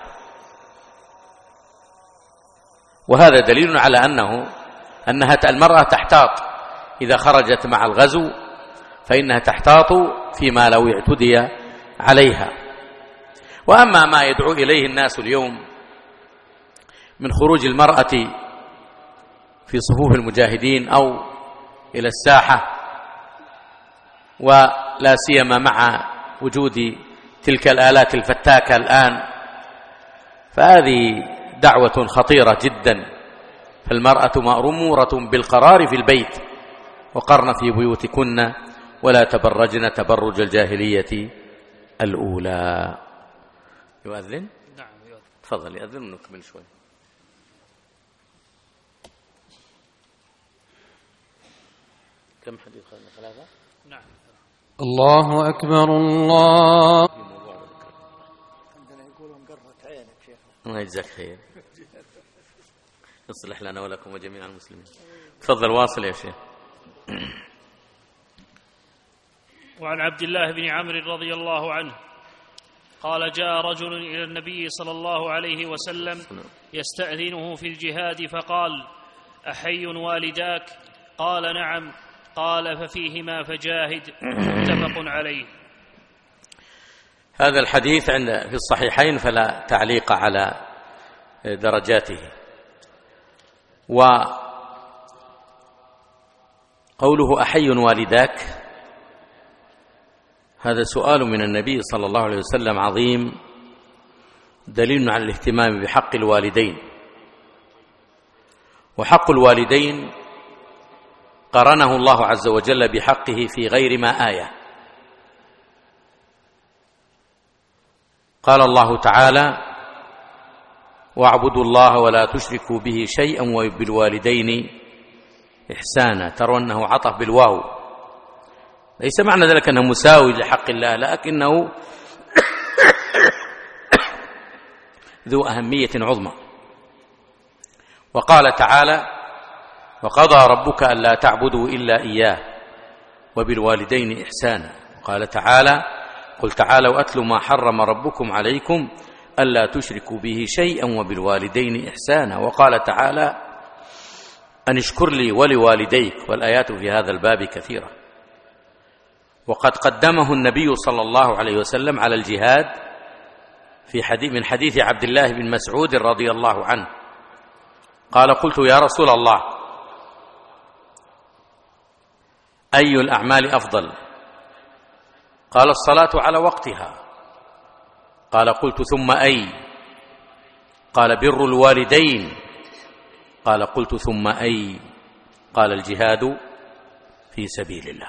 وهذا دليل على أنها المرأة تحتاط إذا خرجت مع الغزو، فإنها تحتاط فيما لو اعتدي عليها. وأما ما يدعو إليه الناس اليوم من خروج المرأة في صفوف المجاهدين أو إلى الساحة، ولا سيما مع وجود تلك الآلات الفتاكة الآن، فهذه دعوة خطيرة جدا فالمرأة مأمورة بالقرار في البيت وقرن في بيوتكن ولا تبرجن تبرج الجاهلية الأولى. يؤذن؟ نعم يؤذن. تفضل يؤذن ونكمل شوي. كم حديث خلنا؟ 3. نعم. الله أكبر. الله. عندنا يقولون قرة عينك شيخ. الله يجزاك خير. يصلح لنا ولكم وجميع المسلمين. تفضل واصل يا شيخ. وعن عبد الله بن عمرو رضي الله عنه قال جاء رجل إلى النبي صلى الله عليه وسلم يستأذنه في الجهاد فقال أحي والداك؟ قال نعم. قال ففيهما فجاهد. متفق عليه. هذا الحديث في الصحيحين فلا تعليق على درجاته. وقوله أحي والداك هذا سؤال من النبي صلى الله عليه وسلم عظيم، دليل على الاهتمام بحق الوالدين. وحق الوالدين قرنه الله عز وجل بحقه في غير ما آية. قال الله تعالى واعبدوا الله ولا تشركوا به شيئا وبالوالدين إحسانا. ترى أنه عطف بالواو، ليس معنى ذلك أنه مساوي لحق الله، لكنه ذو أهمية عظمى. وقال تعالى وقضى ربك ألا تعبدوا إلا إياه وبالوالدين إحسانا. وقال تعالى قل تعالوا أتل ما حرم ربكم عليكم ألا تشركوا به شيئا وبالوالدين إحسانا. وقال تعالى أن اشكر لي ولوالديك، والآيات في هذا الباب كثيرة. وقد قدمه النبي صلى الله عليه وسلم على الجهاد من حديث عبد الله بن مسعود رضي الله عنه قال قلت يا رسول الله أي الأعمال أفضل؟ قال الصلاة على وقتها. قال قلت ثم أي؟ قال بر الوالدين. قال قلت ثم أي؟ قال الجهاد في سبيل الله.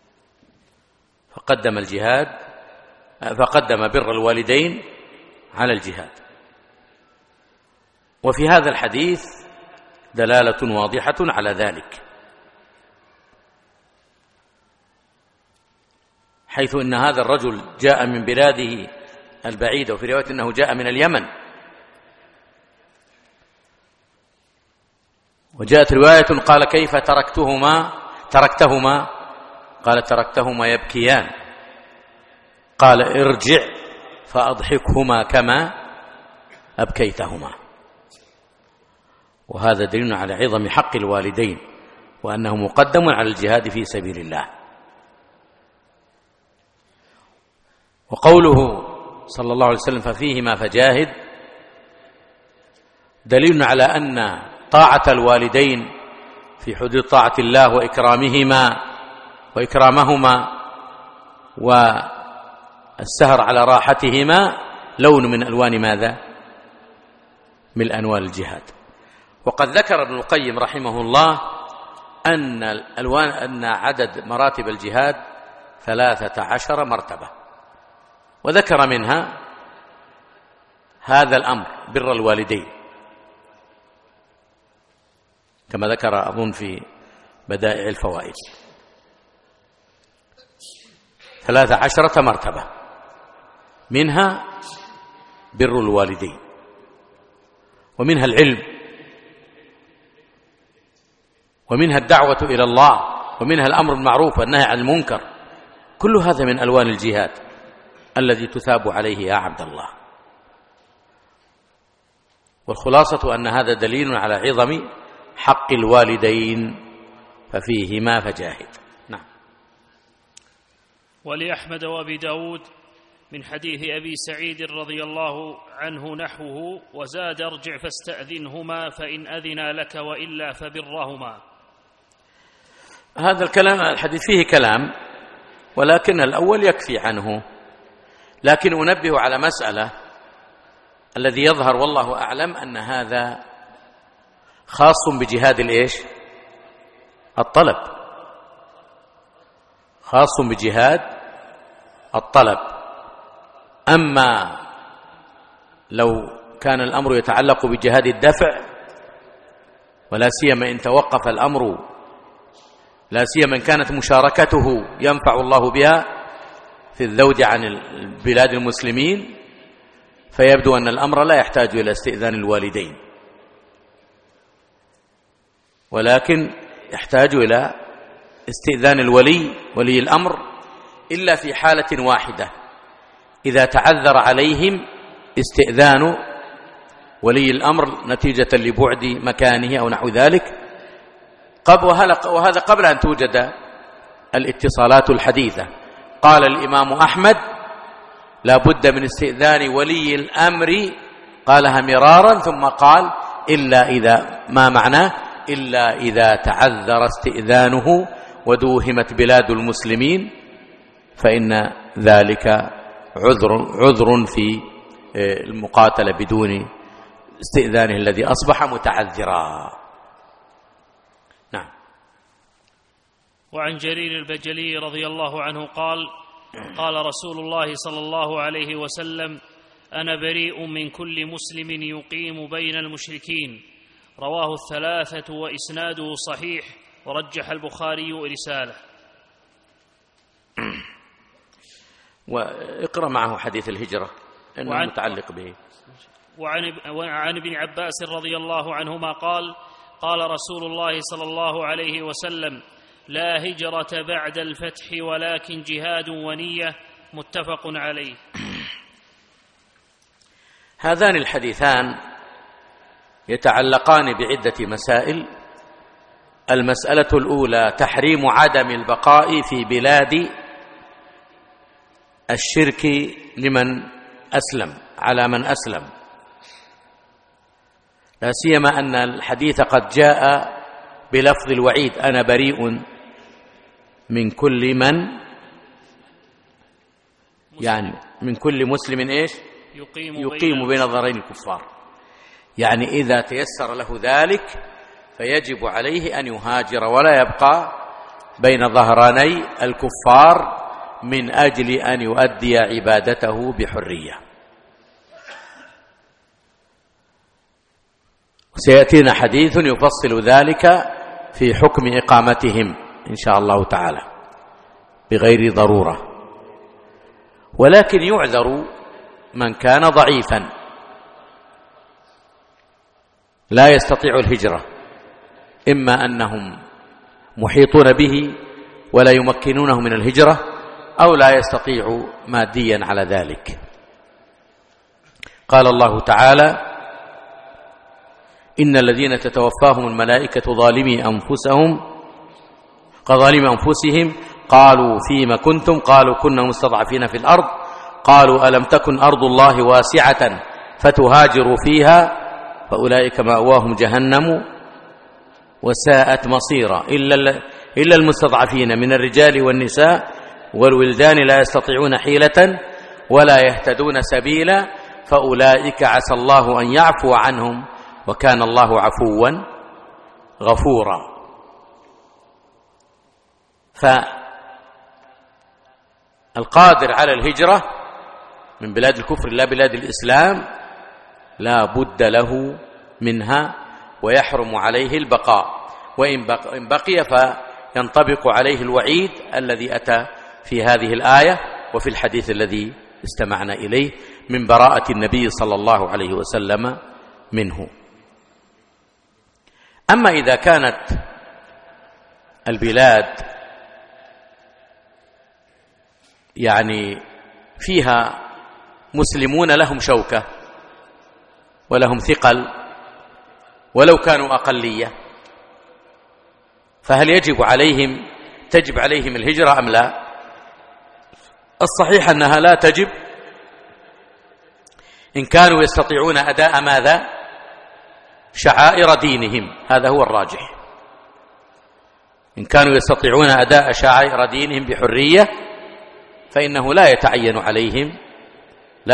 فقدم بر الوالدين على الجهاد. وفي هذا الحديث دلالة واضحة على ذلك، حيث إن هذا الرجل جاء من بلاده البعيدة، وفي رواية أنه جاء من اليمن. وجاءت رواية قال كيف تركتهما؟ قال تركتهما يبكيان. قال ارجع فأضحكهما كما أبكيتهما. وهذا دليل على عظم حق الوالدين وأنه مقدم على الجهاد في سبيل الله. وقوله صلى الله عليه وسلم ففيهما فجاهد دليل على أن طاعة الوالدين في حدود طاعة الله وإكرامهما والسهر على راحتهما لون من ألوان ماذا؟ من أنوار الجهاد. وقد ذكر ابن القيم رحمه الله أن عدد مراتب الجهاد 13 مرتبة، وذكر منها هذا الأمر بر الوالدين كما ذكر أظن في بدائع الفوائد 13 مرتبة، منها بر الوالدين، ومنها العلم، ومنها الدعوة إلى الله، ومنها الأمر بالمعروف والنهي عن المنكر. كل هذا من ألوان الجهاد الذي تثاب عليه يا عبد الله. والخلاصة أن هذا دليل على عظم حق الوالدين ففيهما فجاهد. نعم. ولأحمد وأبي داود من حديث أبي سعيد رضي الله عنه نحوه وزاد ارجع فاستأذنهما فإن أذنا لك وإلا فبرهما. هذا الكلام الحديث فيه كلام، ولكن الأول يكفي عنه. لكن أنبه على مسألة الذي يظهر والله أعلم أن هذا خاص بجهاد الإيش؟ الطلب، خاص بجهاد الطلب. أما لو كان الأمر يتعلق بجهاد الدفع، ولا سيما إن توقف الأمر، لا سيما إن كانت مشاركته ينفع الله بها في الذود عن بلاد المسلمين، فيبدو أن الأمر لا يحتاج إلى استئذان الوالدين، ولكن يحتاج إلى استئذان ولي الأمر، إلا في حالة واحدة، إذا تعذر عليهم استئذان ولي الأمر نتيجة لبعد مكانه أو نحو ذلك، وهذا قبل أن توجد الاتصالات الحديثة. قال الإمام أحمد: لا بد من استئذان ولي الأمر، قالها مرارا، ثم قال: إلا إذا، ما معناه؟ إلا إذا تعذر استئذانه ودوهمت بلاد المسلمين، فإن ذلك عذر في المقاتلة بدون استئذانه الذي أصبح متعذرا. نعم. وعن جرير البجلي رضي الله عنه قال: قال رسول الله صلى الله عليه وسلم: أنا بريء من كل مسلم يقيم بين المشركين. رواه الثلاثة وإسناده صحيح، ورجح البخاري إرساله. واقرأ معه حديث الهجرة لأنه متعلق به. وعن ابن عباس رضي الله عنهما قال: قال رسول الله صلى الله عليه وسلم: لا هجرة بعد الفتح ولكن جهاد ونية. متفق عليه. هذان الحديثان يتعلقان بعدة مسائل. المسألة الأولى تحريم عدم البقاء في بلاد الشرك لمن أسلم، على من أسلم، لا سيما أن الحديث قد جاء بلفظ الوعيد: أنا بريء من كل من، يعني من كل مسلم إيش؟ يقيم بين ظهرين الكفار. يعني إذا تيسر له ذلك فيجب عليه أن يهاجر ولا يبقى بين ظهراني الكفار من أجل أن يؤدي عبادته بحرية. سيأتينا حديث يفصل ذلك في حكم إقامتهم إن شاء الله تعالى بغير ضرورة. ولكن يعذر من كان ضعيفا لا يستطيع الهجرة، إما أنهم محيطون به ولا يمكنونه من الهجرة، أو لا يستطيع ماديا على ذلك. قال الله تعالى: إن الذين تتوفاهم الملائكة ظالمي أنفسهم قالوا فيما كنتم؟ قالوا كنا مستضعفين في الأرض. قالوا ألم تكن أرض الله واسعة فتهاجروا فيها فأولئك مأواهم جهنم وساءت مصيرا إلا المستضعفين من الرجال والنساء والولدان لا يستطيعون حيلة ولا يهتدون سبيلا فأولئك عسى الله أن يعفو عنهم وكان الله عفوا غفورا. فالقادر على الهجرة من بلاد الكفر إلى بلاد الإسلام لا بد له منها ويحرم عليه البقاء، وإن بقي فينطبق عليه الوعيد الذي أتى في هذه الآية وفي الحديث الذي استمعنا إليه من براءة النبي صلى الله عليه وسلم منه. أما إذا كانت البلاد يعني فيها مسلمون لهم شوكة ولهم ثقل ولو كانوا أقلية، فهل تجب عليهم الهجرة أم لا؟ الصحيح أنها لا تجب إن كانوا يستطيعون أداء ماذا؟ شعائر دينهم، هذا هو الراجح. إن كانوا يستطيعون أداء شعائر دينهم بحرية فإنه لا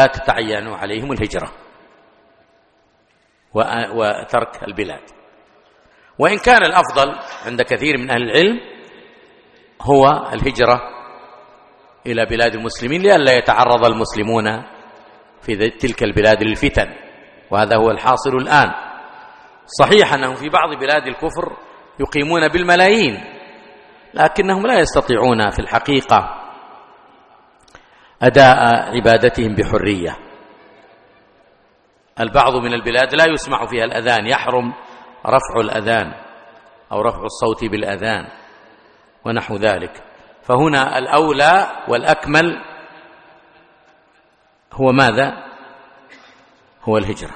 تتعين عليهم الهجرة وترك البلاد. وإن كان الأفضل عند كثير من أهل العلم هو الهجرة إلى بلاد المسلمين لئلا يتعرض المسلمون في تلك البلاد للفتن، وهذا هو الحاصل الآن. صحيح أنهم في بعض بلاد الكفر يقيمون بالملايين، لكنهم لا يستطيعون في الحقيقة أداء عبادتهم بحرية. البعض من البلاد لا يسمع فيها الأذان، يحرم رفع الأذان أو رفع الصوت بالأذان ونحو ذلك. فهنا الأولى والأكمل هو ماذا؟ هو الهجرة.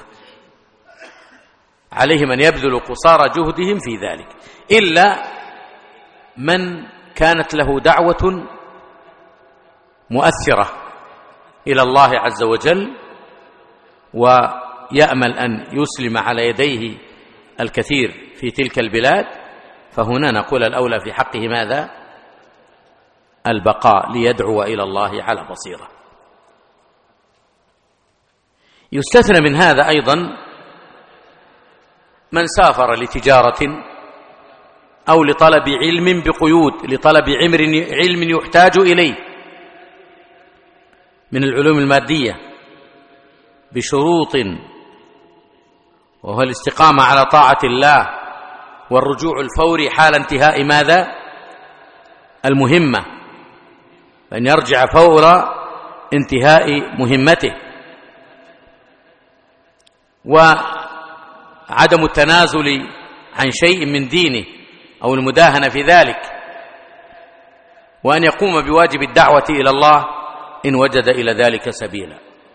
عليهم أن يبذلوا قصارى جهدهم في ذلك، إلا من كانت له دعوة مؤثرة إلى الله عز وجل ويأمل أن يسلم على يديه الكثير في تلك البلاد، فهنا نقول الأولى في حقه ماذا؟ البقاء ليدعو إلى الله على بصيرة. يستثنى من هذا أيضا من سافر لتجارة أو لطلب علم بقيود، لطلب علم يحتاج إليه من العلوم المادية بشروط، وهو الاستقامة على طاعة الله والرجوع الفوري حال انتهاء ماذا؟ المهمة، أن يرجع فور انتهاء مهمته، وعدم التنازل عن شيء من دينه أو المداهنة في ذلك، وأن يقوم بواجب الدعوة إلى الله إن وجد إلى ذلك سبيلا.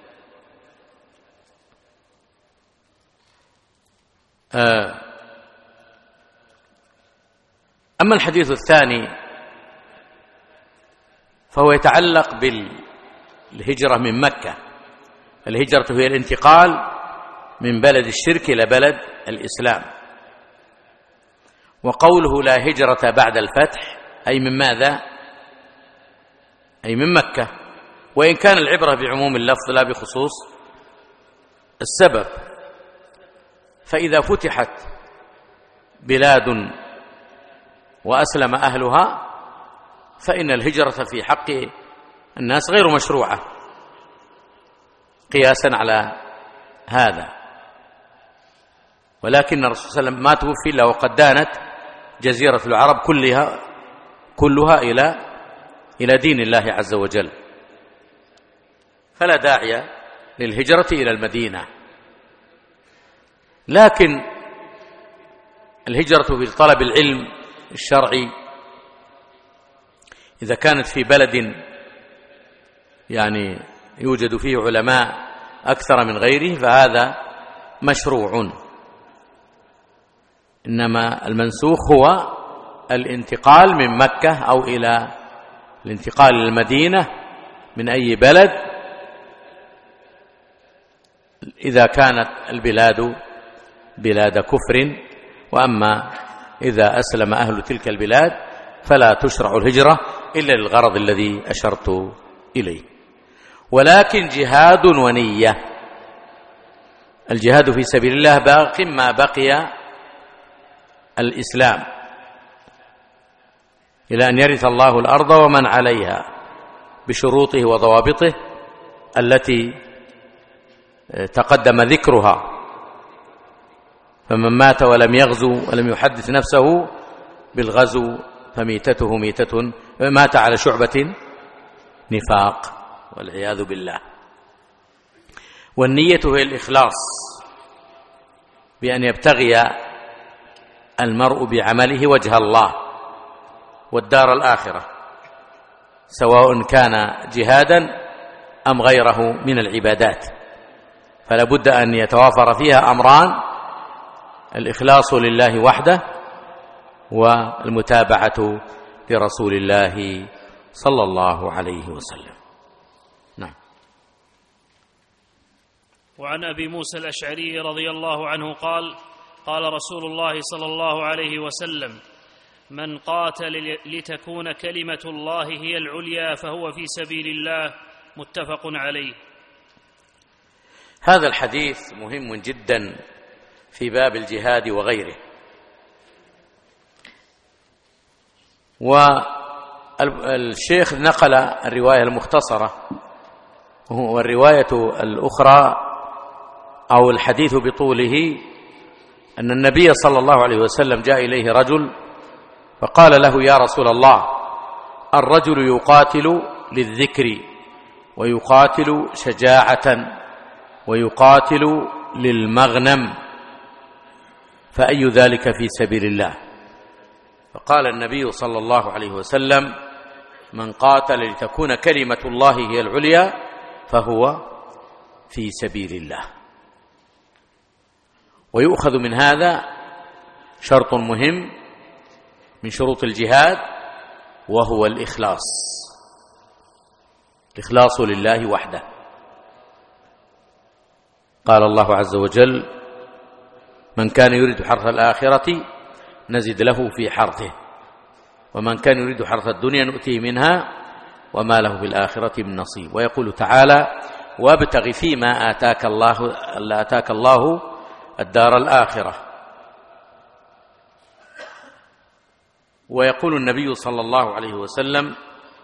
أما الحديث الثاني فهو يتعلق بالهجرة من مكة. الهجرة هي الانتقال من بلد الشرك إلى بلد الإسلام، وقوله لا هجرة بعد الفتح أي من ماذا؟ أي من مكة، وإن كان العبرة بعموم اللفظ لا بخصوص السبب. فإذا فتحت بلاد وأسلم أهلها فإن الهجرة في حق الناس غير مشروعة قياسا على هذا، ولكن الرسول صلى الله عليه وسلم ما توفي إلا وقد دانت جزيرة العرب كلها إلى دين الله عز وجل، فلا داعي للهجرة إلى المدينة. لكن الهجرة في طلب العلم الشرعي إذا كانت في بلد يعني يوجد فيه علماء أكثر من غيره فهذا مشروع، إنما المنسوخ هو الانتقال من مكة أو إلى الانتقال إلى المدينة من أي بلد إذا كانت البلاد بلاد كفر. وأما إذا أسلم أهل تلك البلاد فلا تشرع الهجرة إلا للغرض الذي أشرت إليه. ولكن جهاد ونية، الجهاد في سبيل الله باق ما بقي الإسلام إلى أن يرث الله الأرض ومن عليها بشروطه وضوابطه التي تقدم ذكرها. فمن مات ولم يغزو ولم يحدث نفسه بالغزو فميتته ميتة، مات على شعبة نفاق والعياذ بالله. والنية هي الإخلاص، بأن يبتغي المرء بعمله وجه الله والدار الآخرة، سواء كان جهادا أم غيره من العبادات، فلا بد أن يتوافر فيها أمران: الإخلاص لله وحده والمتابعة لرسول الله صلى الله عليه وسلم. نعم. وعن أبي موسى الأشعري رضي الله عنه قال: قال رسول الله صلى الله عليه وسلم: من قاتل لتكون كلمة الله هي العليا فهو في سبيل الله. متفق عليه. هذا الحديث مهم جدا في باب الجهاد وغيره، والشيخ نقل الرواية المختصرة، والرواية الأخرى أو الحديث بطوله أن النبي صلى الله عليه وسلم جاء إليه رجل فقال له: يا رسول الله، الرجل يقاتل للذكر ويقاتل شجاعة ويقاتل للمغنم، فأي ذلك في سبيل الله؟ فقال النبي صلى الله عليه وسلم: من قاتل لتكون كلمة الله هي العليا فهو في سبيل الله. ويؤخذ من هذا شرط مهم من شروط الجهاد، وهو الإخلاص لله وحده. قال الله عز وجل: من كان يريد حرث الآخرة نزد له في حرثه، ومن كان يريد حرث الدنيا نؤتيه منها وما له في الآخرة من نصيب. ويقول تعالى: وابتغ فيما آتاك الله الدار الآخرة. ويقول النبي صلى الله عليه وسلم: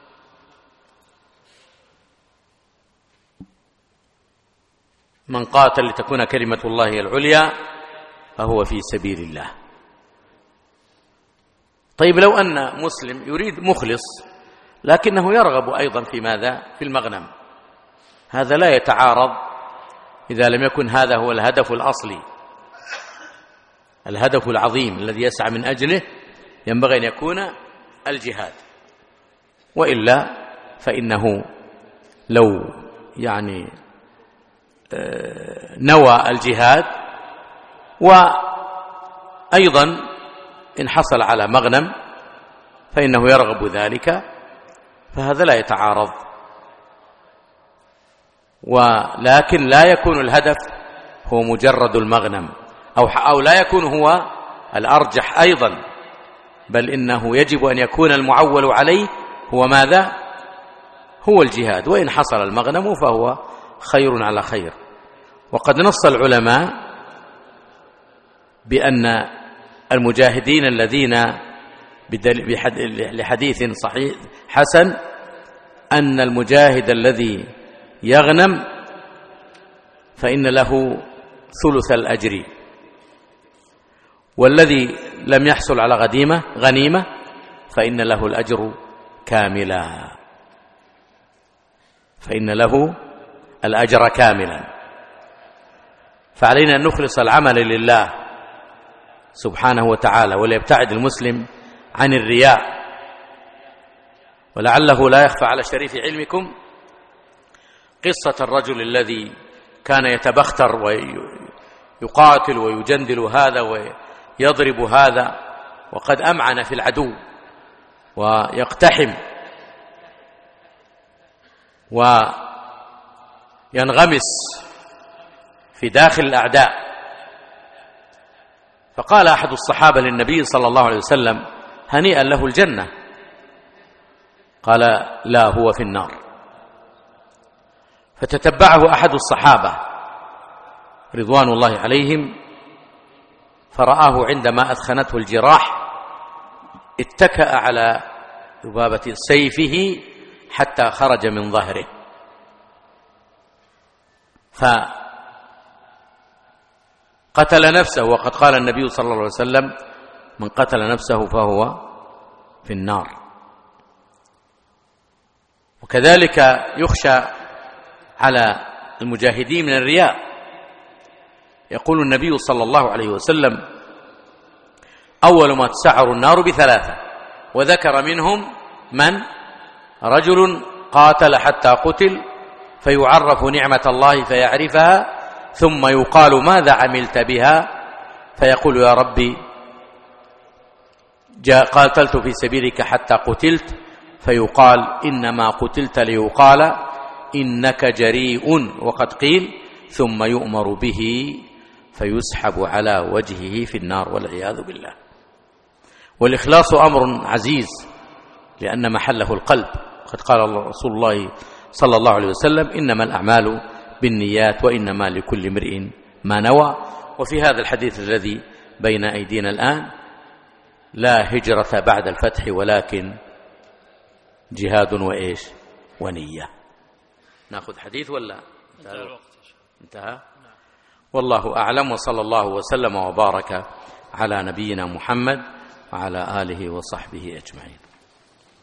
من قاتل لتكون كلمة الله هي العليا فهو في سبيل الله. طيب، لو أن مسلم يريد مخلص لكنه يرغب أيضا في ماذا؟ في المغنم، هذا لا يتعارض إذا لم يكن هذا هو الهدف الأصلي، الهدف العظيم الذي يسعى من أجله ينبغي أن يكون الجهاد. وإلا فإنه لو نوى الجهاد وأيضا إن حصل على مغنم فإنه يرغب ذلك، فهذا لا يتعارض. ولكن لا يكون الهدف هو مجرد المغنم، أو لا يكون هو الأرجح أيضا، بل إنه يجب أن يكون المعول عليه هو ماذا؟ هو الجهاد، وإن حصل المغنم فهو خير على خير. وقد نص العلماء بأن المجاهدين الذين لحديث صحيح حسن أن المجاهد الذي يغنم فإن له ثلث الأجر، والذي لم يحصل على غنيمة فإن له الأجر كاملا، فإن له الأجر كاملا. فعلينا أن نخلص العمل لله سبحانه وتعالى، وليبتعد المسلم عن الرياء. ولعله لا يخفى على شريف علمكم قصة الرجل الذي كان يتبختر ويقاتل ويجندل هذا ويضرب هذا، وقد أمعن في العدو ويقتحم وينغمس في داخل الأعداء. فقال أحد الصحابة للنبي صلى الله عليه وسلم: هنيئا له الجنة. قال: لا، هو في النار. فتتبعه أحد الصحابة رضوان الله عليهم فرآه عندما أثخنته الجراح اتكأ على ذبابة سيفه حتى خرج من ظهره، فقتل نفسه. وقد قال النبي صلى الله عليه وسلم: من قتل نفسه فهو في النار. وكذلك يخشى على المجاهدين من الرياء. يقول النبي صلى الله عليه وسلم: أول ما تسعر النار بثلاثة، وذكر منهم من؟ رجل قاتل حتى قتل فيعرف نعمة الله فيعرفها، ثم يقال: ماذا عملت بها؟ فيقول: يا ربي قاتلت في سبيلك حتى قتلت. فيقال: إنما قتلت ليقال إنك جريء، وقد قيل، ثم يؤمر به فيسحب على وجهه في النار والعياذ بالله. والإخلاص أمر عزيز لأن محله القلب. قد قال رسول الله صلى الله عليه وسلم: إنما الأعمال بالنيات وإنما لكل امرئ ما نوى. وفي هذا الحديث الذي بين أيدينا الآن لا هجرة بعد الفتح ولكن جهاد وإيش ونية. نأخذ حديث ولا انتهى الوقت؟ انتهى. والله أعلم، وصلى الله وسلم وبارك على نبينا محمد وعلى آله وصحبه أجمعين.